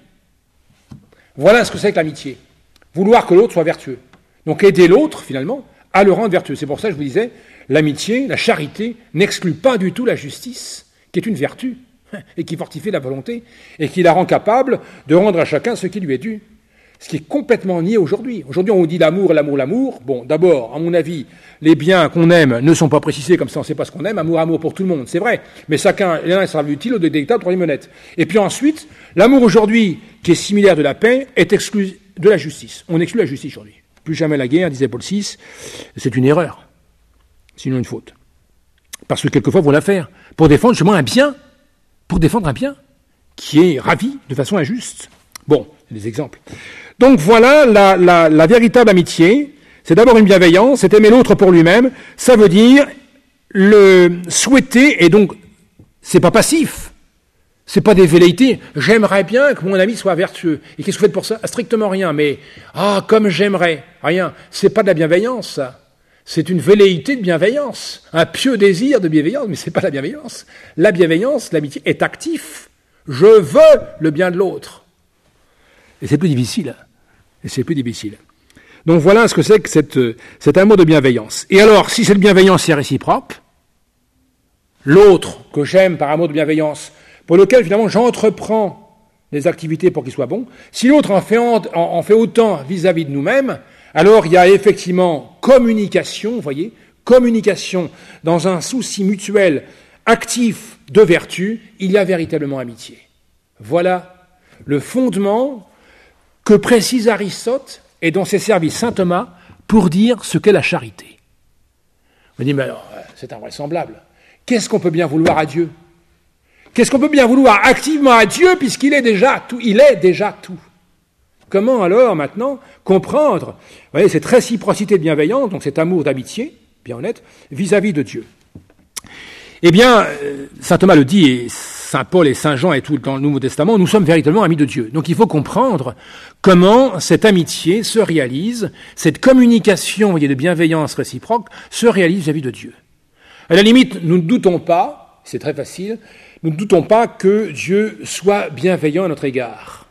Voilà ce que c'est que l'amitié. Vouloir que l'autre soit vertueux. Donc aider l'autre, finalement, à le rendre vertueux. C'est pour ça que je vous disais, l'amitié, la charité, n'exclut pas du tout la justice, qui est une vertu, et qui fortifie la volonté, et qui la rend capable de rendre à chacun ce qui lui est dû. Ce qui est complètement nié aujourd'hui. Aujourd'hui, on dit l'amour, l'amour, l'amour. Bon, d'abord, à mon avis, les biens qu'on aime ne sont pas précisés, comme ça on ne sait pas ce qu'on aime. Amour, amour pour tout le monde, c'est vrai. Mais chacun, l'un sera utile, l'autre détectable, troisième honnête. Et puis ensuite, l'amour aujourd'hui, qui est similaire de la paix, est exclu de la justice. On exclut la justice aujourd'hui. Plus jamais la guerre, disait Paul VI. C'est une erreur. Sinon une faute. Parce que quelquefois, il faut la faire. Pour défendre justement un bien. Pour défendre un bien qui est ravi de façon injuste. Bon, c'est des exemples. Donc voilà, la véritable amitié, c'est d'abord une bienveillance, c'est aimer l'autre pour lui-même, ça veut dire le souhaiter, et donc c'est pas passif, c'est pas des velléités, j'aimerais bien que mon ami soit vertueux, et qu'est-ce que vous faites pour ça? Strictement rien, mais comme j'aimerais, rien, c'est pas de la bienveillance ça, c'est une velléité de bienveillance, un pieux désir de bienveillance, mais c'est pas la bienveillance. La bienveillance, l'amitié est actif, je veux le bien de l'autre. Et c'est plus difficile. Donc voilà ce que c'est que cet amour de bienveillance. Et alors, si cette bienveillance est réciproque, l'autre que j'aime par amour de bienveillance, pour lequel finalement j'entreprends des activités pour qu'il soit bon, si l'autre en fait autant vis-à-vis de nous-mêmes, alors il y a effectivement communication, vous voyez, communication dans un souci mutuel actif de vertu, il y a véritablement amitié. Voilà le fondement que précise Aristote et dont s'est servi saint Thomas pour dire ce qu'est la charité. On dit, mais alors, c'est invraisemblable. Qu'est-ce qu'on peut bien vouloir à Dieu? Qu'est-ce qu'on peut bien vouloir activement à Dieu puisqu'il est déjà tout? Il est déjà tout. Comment alors maintenant comprendre, vous voyez, cette réciprocité de bienveillance, donc cet amour d'amitié, bien honnête, vis-à-vis de Dieu? Eh bien, saint Thomas le dit, et saint Paul et saint Jean et tout dans le Nouveau Testament, nous sommes véritablement amis de Dieu. Donc il faut comprendre comment cette amitié se réalise, cette communication, vous voyez, de bienveillance réciproque se réalise vis-à-vis de Dieu. À la limite, nous ne doutons pas, c'est très facile, nous ne doutons pas que Dieu soit bienveillant à notre égard.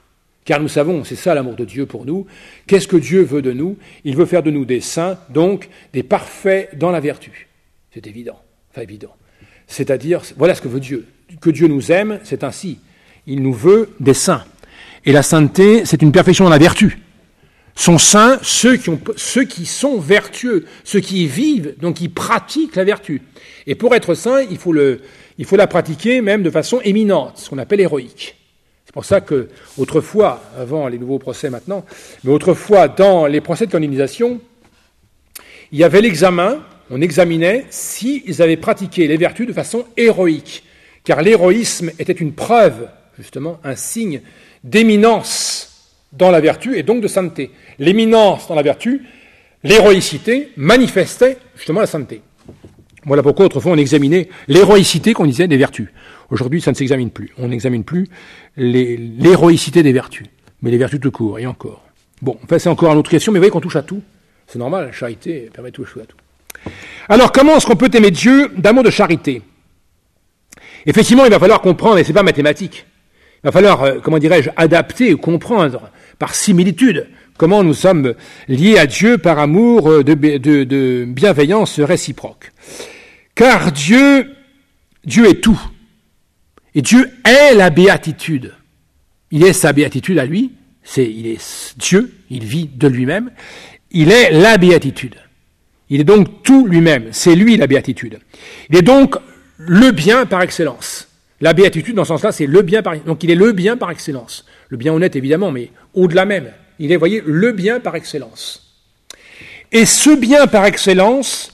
Car nous savons, c'est ça l'amour de Dieu pour nous. Qu'est-ce que Dieu veut de nous? Il veut faire de nous des saints, donc des parfaits dans la vertu. C'est évident, évident. C'est-à-dire, voilà ce que veut Dieu. Que Dieu nous aime, c'est ainsi. Il nous veut des saints. Et la sainteté, c'est une perfection dans la vertu. Sont saints ceux qui sont vertueux, ceux qui vivent, donc qui pratiquent la vertu. Et pour être saint, il faut la pratiquer même de façon éminente, ce qu'on appelle héroïque. C'est pour ça que, autrefois, avant les nouveaux procès maintenant, mais autrefois, dans les procès de canonisation, il y avait l'examen, on examinait s'ils avaient pratiqué les vertus de façon héroïque. Car l'héroïsme était une preuve, justement, un signe d'éminence dans la vertu et donc de sainteté. L'éminence dans la vertu, l'héroïcité manifestait justement la sainteté. Voilà pourquoi autrefois on examinait l'héroïcité qu'on disait des vertus. Aujourd'hui ça ne s'examine plus. On n'examine plus l'héroïcité des vertus, mais les vertus tout court et encore. Bon, enfin c'est encore une autre question, mais vous voyez qu'on touche à tout. C'est normal, la charité permet de toucher à tout. Alors comment est-ce qu'on peut aimer Dieu d'amour de charité? Effectivement, il va falloir comprendre, et c'est pas mathématique. Il va falloir, adapter ou comprendre par similitude comment nous sommes liés à Dieu par amour de bienveillance réciproque. Car Dieu est tout. Et Dieu est la béatitude. Il est sa béatitude à lui. Il est Dieu, il vit de lui-même. Il est la béatitude. Il est donc tout lui-même. C'est lui la béatitude. Il est donc le bien par excellence. La béatitude, dans ce sens-là, c'est le bien par excellence. Donc il est le bien par excellence. Le bien honnête, évidemment, mais au-delà même. Il est, voyez, le bien par excellence. Et ce bien par excellence,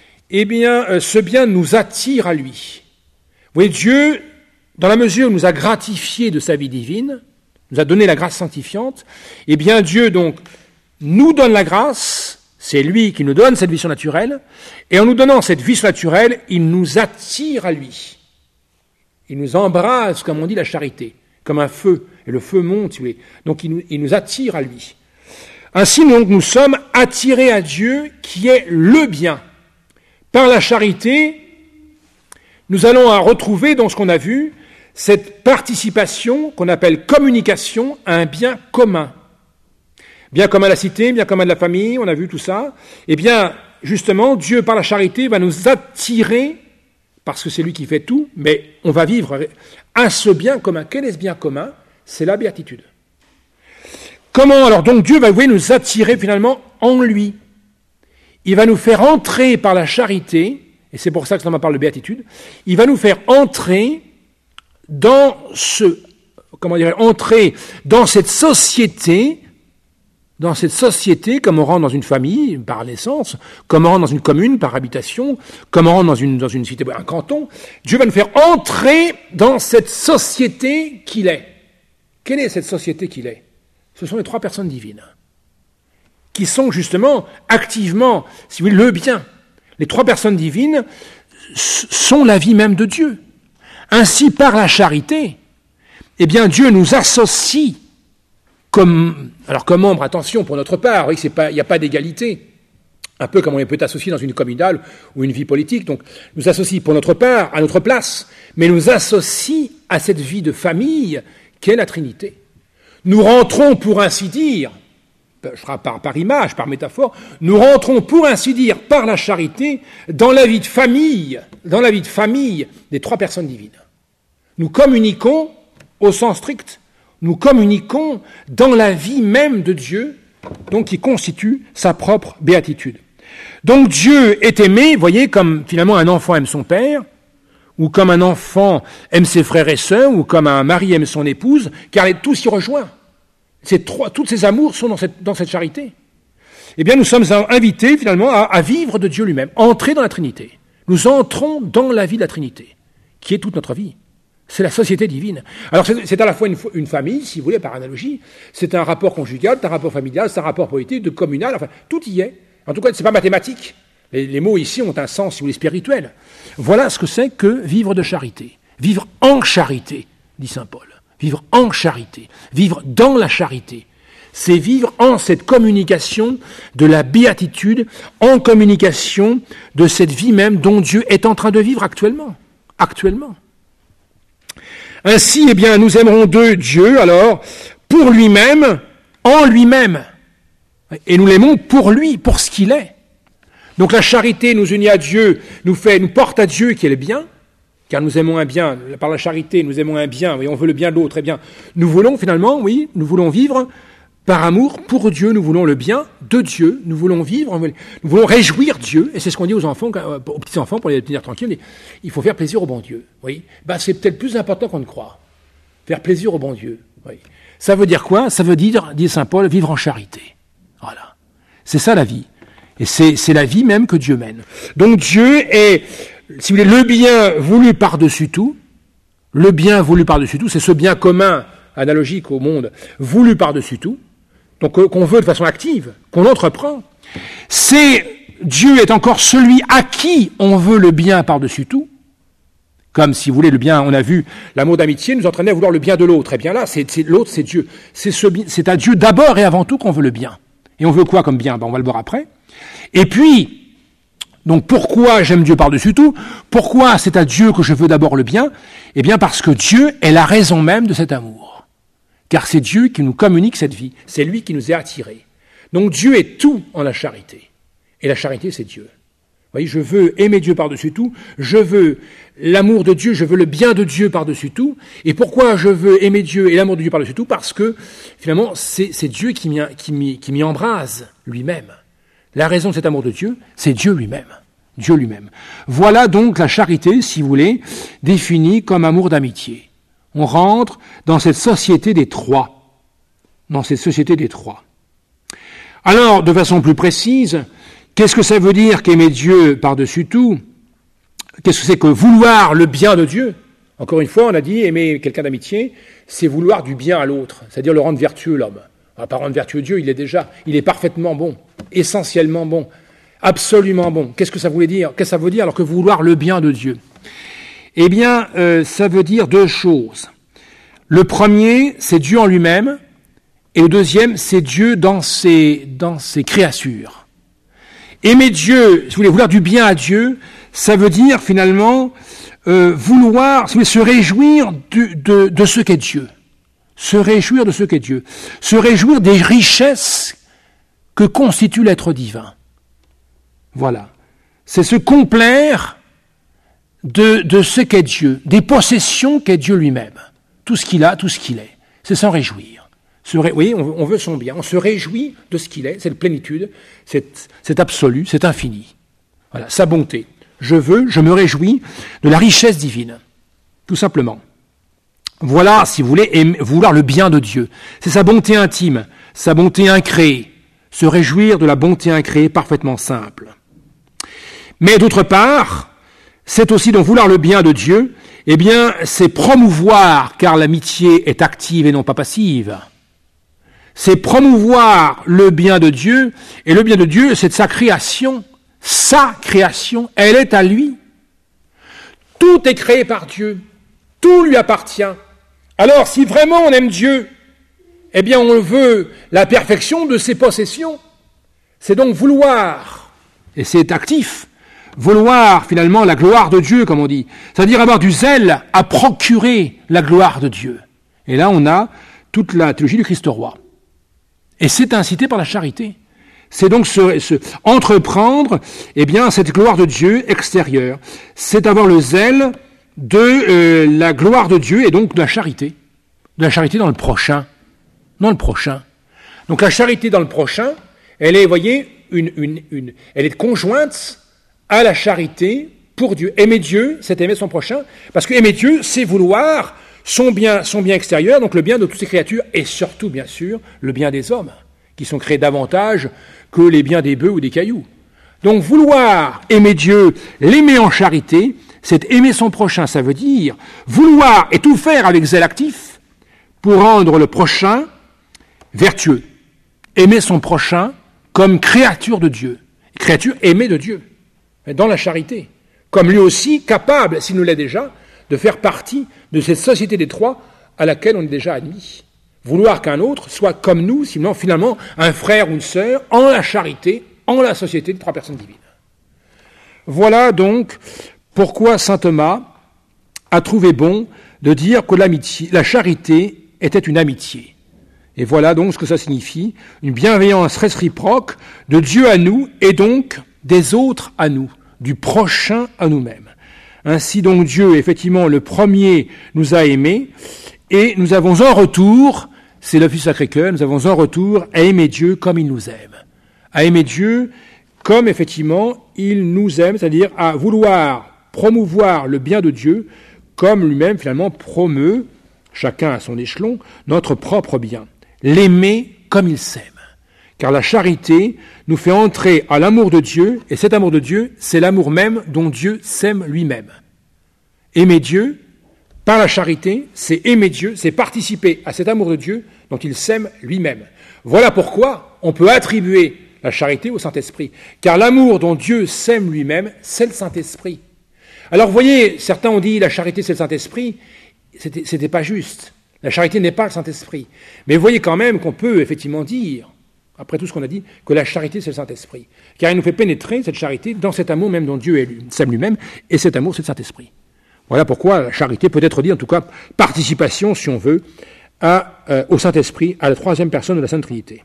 ce bien nous attire à lui. Vous voyez, Dieu, dans la mesure où il nous a gratifiés de sa vie divine, nous a donné la grâce sanctifiante, Dieu, donc, nous donne la grâce, c'est lui qui nous donne cette vie surnaturelle, et en nous donnant cette vie surnaturelle, il nous attire à lui. Il nous embrase, comme on dit, la charité, comme un feu, et le feu monte, si vous voulez. Donc il nous attire à lui. Ainsi, donc, nous sommes attirés à Dieu, qui est le bien. Par la charité, nous allons retrouver, dans ce qu'on a vu, cette participation qu'on appelle communication à un bien commun. Bien commun de la cité, bien commun de la famille, on a vu tout ça. Justement, Dieu, par la charité, va nous attirer, parce que c'est lui qui fait tout, mais on va vivre à ce bien commun. Quel est ce bien commun? C'est la béatitude. Comment alors donc Dieu va nous attirer finalement en lui? Il va nous faire entrer par la charité, et c'est pour ça que ça parle de béatitude, il va nous faire entrer dans entrer dans cette société, comme on rentre dans une famille par naissance, comme on rentre dans une commune par habitation, comme on rentre dans une cité, un canton. Dieu va nous faire entrer dans cette société qu'il est. Quelle est cette société qu'il est? Ce sont les trois personnes divines, qui sont justement activement, si vous voulez, le bien. Les trois personnes divines sont la vie même de Dieu. Ainsi, par la charité, Dieu nous associe comme membre, attention, pour notre part, oui, il n'y a pas d'égalité. Un peu comme on peut être associé dans une communale ou une vie politique. Donc, nous associe pour notre part, à notre place, mais nous associe à cette vie de famille qu'est la Trinité. Nous rentrons, pour ainsi dire, par image, par métaphore, nous rentrons, pour ainsi dire, par la charité, dans la vie de famille des trois personnes divines. Nous communiquons, au sens strict, nous communiquons dans la vie même de Dieu, donc qui constitue sa propre béatitude. Donc Dieu est aimé, voyez, comme finalement un enfant aime son père, ou comme un enfant aime ses frères et sœurs, ou comme un mari aime son épouse, car tout s'y rejoint. Tous ces amours sont dans cette charité. Nous sommes invités finalement à vivre de Dieu lui-même, entrer dans la Trinité. Nous entrons dans la vie de la Trinité, qui est toute notre vie. C'est la société divine. Alors c'est à la fois une famille, si vous voulez, par analogie, c'est un rapport conjugal, c'est un rapport familial, c'est un rapport politique, de communal, enfin, tout y est. En tout cas, c'est pas mathématique. Les mots ici ont un sens, si vous voulez, spirituel. Voilà ce que c'est que vivre de charité. Vivre en charité, dit saint Paul. Vivre en charité. Vivre dans la charité. C'est vivre en cette communication de la béatitude, en communication de cette vie même dont Dieu est en train de vivre actuellement. Actuellement. Ainsi, nous aimerons Dieu, alors, pour lui-même, en lui-même. Et nous l'aimons pour lui, pour ce qu'il est. Donc la charité nous unit à Dieu, nous porte à Dieu qui est le bien, car nous aimons un bien, par la charité nous aimons un bien, oui, on veut le bien de l'autre, eh bien, nous voulons finalement, oui, nous voulons vivre par amour pour Dieu, nous voulons le bien de Dieu, nous voulons vivre, nous voulons réjouir Dieu, et c'est ce qu'on dit aux enfants, aux petits-enfants, pour les tenir tranquilles, il faut faire plaisir au bon Dieu, oui. C'est peut-être plus important qu'on ne croit, faire plaisir au bon Dieu, oui. Ça veut dire quoi? Ça veut dire, dit saint Paul, vivre en charité. Voilà. C'est ça la vie. Et c'est la vie même que Dieu mène. Donc Dieu est, si vous voulez, le bien voulu par-dessus tout. Le bien voulu par-dessus tout, c'est ce bien commun, analogique au monde, voulu par-dessus tout. Donc qu'on veut de façon active, qu'on entreprend. Dieu est encore celui à qui on veut le bien par-dessus tout. Comme, si vous voulez, le bien, on a vu, l'amour d'amitié nous entraînait à vouloir le bien de l'autre. Eh bien là, l'autre, c'est Dieu. C'est à Dieu d'abord et avant tout qu'on veut le bien. Et on veut quoi comme bien? On va le voir après. Et puis, donc pourquoi j'aime Dieu par-dessus tout? Pourquoi c'est à Dieu que je veux d'abord le bien? Eh bien parce que Dieu est la raison même de cet amour. Car c'est Dieu qui nous communique cette vie. C'est lui qui nous est attirés. Donc Dieu est tout en la charité. Et la charité, c'est Dieu. Vous voyez, je veux aimer Dieu par-dessus tout, je veux l'amour de Dieu, je veux le bien de Dieu par-dessus tout. Et pourquoi je veux aimer Dieu et l'amour de Dieu par-dessus tout? Parce que, finalement, c'est Dieu qui m'y embrase lui-même. La raison de cet amour de Dieu, c'est Dieu lui-même. Dieu lui-même. Voilà donc la charité, si vous voulez, définie comme amour d'amitié. On rentre dans cette société des trois. Dans cette société des trois. Alors, de façon plus précise, qu'est-ce que ça veut dire qu'aimer Dieu par-dessus tout? Qu'est-ce que c'est que vouloir le bien de Dieu? Encore une fois, on a dit aimer quelqu'un d'amitié, c'est vouloir du bien à l'autre, c'est-à-dire le rendre vertueux, l'homme. On va pas rendre vertueux Dieu, il est parfaitement bon, essentiellement bon, absolument bon. Qu'est-ce que ça voulait dire? Qu'est-ce que ça veut dire alors que vouloir le bien de Dieu? Eh bien, ça veut dire deux choses. Le premier, c'est Dieu en lui-même, et le deuxième, c'est Dieu dans ses créatures. Aimer Dieu, si vous voulez, vouloir du bien à Dieu, ça veut dire finalement vouloir, si vous voulez, se réjouir de ce qu'est Dieu. Se réjouir de ce qu'est Dieu. Se réjouir des richesses que constitue l'être divin. Voilà. C'est se complaire de ce qu'est Dieu, des possessions qu'est Dieu lui-même. Tout ce qu'il a, tout ce qu'il est. C'est s'en réjouir. Oui, on veut son bien, on se réjouit de ce qu'il est, cette plénitude, c'est absolu, c'est infini. Voilà, sa bonté. Je me réjouis de la richesse divine, tout simplement. Voilà, si vous voulez, vouloir le bien de Dieu. C'est sa bonté intime, sa bonté incréée, se réjouir de la bonté incréée parfaitement simple. Mais d'autre part, c'est aussi donc vouloir le bien de Dieu, eh bien, c'est promouvoir, car l'amitié est active et non pas passive. C'est promouvoir le bien de Dieu, et le bien de Dieu, c'est de sa création, elle est à lui. Tout est créé par Dieu, tout lui appartient. Alors, si vraiment on aime Dieu, eh bien, on veut la perfection de ses possessions. C'est donc vouloir, et c'est actif, vouloir finalement la gloire de Dieu, comme on dit. C'est-à-dire avoir du zèle à procurer la gloire de Dieu. Et là, on a toute la théologie du Christ roi. Et c'est incité par la charité. C'est donc entreprendre, eh bien, cette gloire de Dieu extérieure. C'est avoir le zèle de la gloire de Dieu et donc de la charité. De la charité dans le prochain. Dans le prochain. Donc la charité dans le prochain, elle est, vous voyez, elle est conjointe à la charité pour Dieu. Aimer Dieu, c'est aimer son prochain, parce que aimer Dieu, c'est vouloir son bien extérieur, donc le bien de toutes ces créatures, et surtout, bien sûr, le bien des hommes, qui sont créés davantage que les biens des bœufs ou des cailloux. Donc vouloir aimer Dieu, l'aimer en charité, c'est aimer son prochain, ça veut dire vouloir et tout faire avec zèle actif pour rendre le prochain vertueux. Aimer son prochain comme créature de Dieu, créature aimée de Dieu, dans la charité, comme lui aussi capable, s'il nous l'est déjà, de faire partie de cette société des trois à laquelle on est déjà admis. Vouloir qu'un autre soit comme nous, sinon finalement un frère ou une sœur, en la charité, en la société des trois personnes divines. Voilà donc pourquoi saint Thomas a trouvé bon de dire que la charité était une amitié. Et voilà donc ce que ça signifie, une bienveillance réciproque de Dieu à nous et donc des autres à nous, du prochain à nous-mêmes. Ainsi donc Dieu, effectivement, le premier nous a aimés et nous avons en retour, c'est l'Office Sacré-Cœur, nous avons en retour à aimer Dieu comme il nous aime. À aimer Dieu comme effectivement il nous aime, c'est-à-dire à vouloir promouvoir le bien de Dieu comme lui-même finalement promeut, chacun à son échelon, notre propre bien. L'aimer comme il s'aime. Car la charité nous fait entrer à l'amour de Dieu, et cet amour de Dieu, c'est l'amour même dont Dieu s'aime lui-même. Aimer Dieu, par la charité, c'est aimer Dieu, c'est participer à cet amour de Dieu dont il s'aime lui-même. Voilà pourquoi on peut attribuer la charité au Saint-Esprit. Car l'amour dont Dieu s'aime lui-même, c'est le Saint-Esprit. Alors vous voyez, certains ont dit la charité c'est le Saint-Esprit, c'était pas juste. La charité n'est pas le Saint-Esprit. Mais vous voyez quand même qu'on peut effectivement dire, après tout ce qu'on a dit, que la charité c'est le Saint-Esprit. Car il nous fait pénétrer cette charité dans cet amour même dont Dieu s'aime lui-même, et cet amour c'est le Saint-Esprit. Voilà pourquoi la charité peut être dit, en tout cas, participation, si on veut, au Saint-Esprit, à la troisième personne de la Sainte Trinité.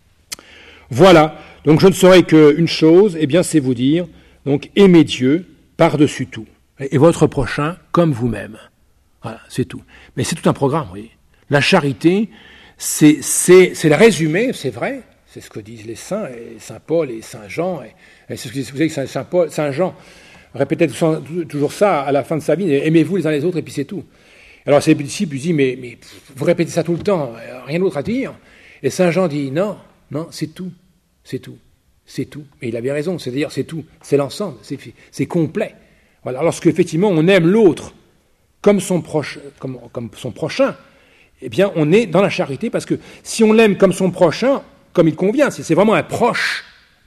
Voilà, donc je ne saurais qu'une chose, eh bien c'est vous dire, donc aimez Dieu par-dessus tout, et votre prochain comme vous-même. Voilà, c'est tout. Mais c'est tout un programme, vous voyez. La charité, c'est le résumé, c'est vrai, c'est ce que disent les saints, et Saint Paul et Saint Jean, et c'est ce que vous savez que Saint Jean répétait toujours ça à la fin de sa vie, aimez-vous les uns les autres, et puis c'est tout. Alors ses disciples lui disent, mais vous répétez ça tout le temps, rien d'autre à dire. Et Saint Jean dit, non, c'est tout. Et il avait raison, c'est-à-dire c'est tout, c'est l'ensemble, c'est complet. Voilà, lorsque effectivement on aime l'autre comme son prochain, eh bien on est dans la charité, parce que si on l'aime comme son prochain, comme il convient, c'est vraiment un proche,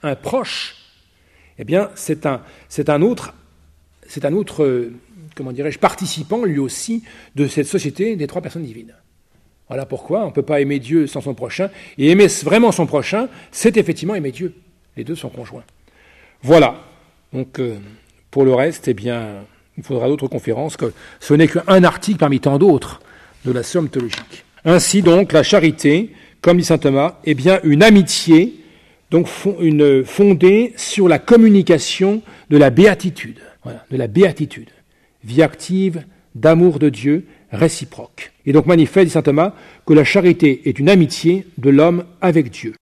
eh bien c'est un autre, comment dirais-je, participant lui aussi de cette société des trois personnes divines. Voilà pourquoi on ne peut pas aimer Dieu sans son prochain, et aimer vraiment son prochain, c'est effectivement aimer Dieu. Les deux sont conjoints. Voilà. Donc, pour le reste, eh bien, il faudra d'autres conférences, que ce n'est qu'un article parmi tant d'autres de la somme théologique. Ainsi donc, la charité, comme dit saint Thomas, est bien une amitié, donc fondée sur la communication de la béatitude. Voilà, de la béatitude. Vie active d'amour de Dieu, réciproque. Et donc manifeste, dit saint Thomas, que la charité est une amitié de l'homme avec Dieu.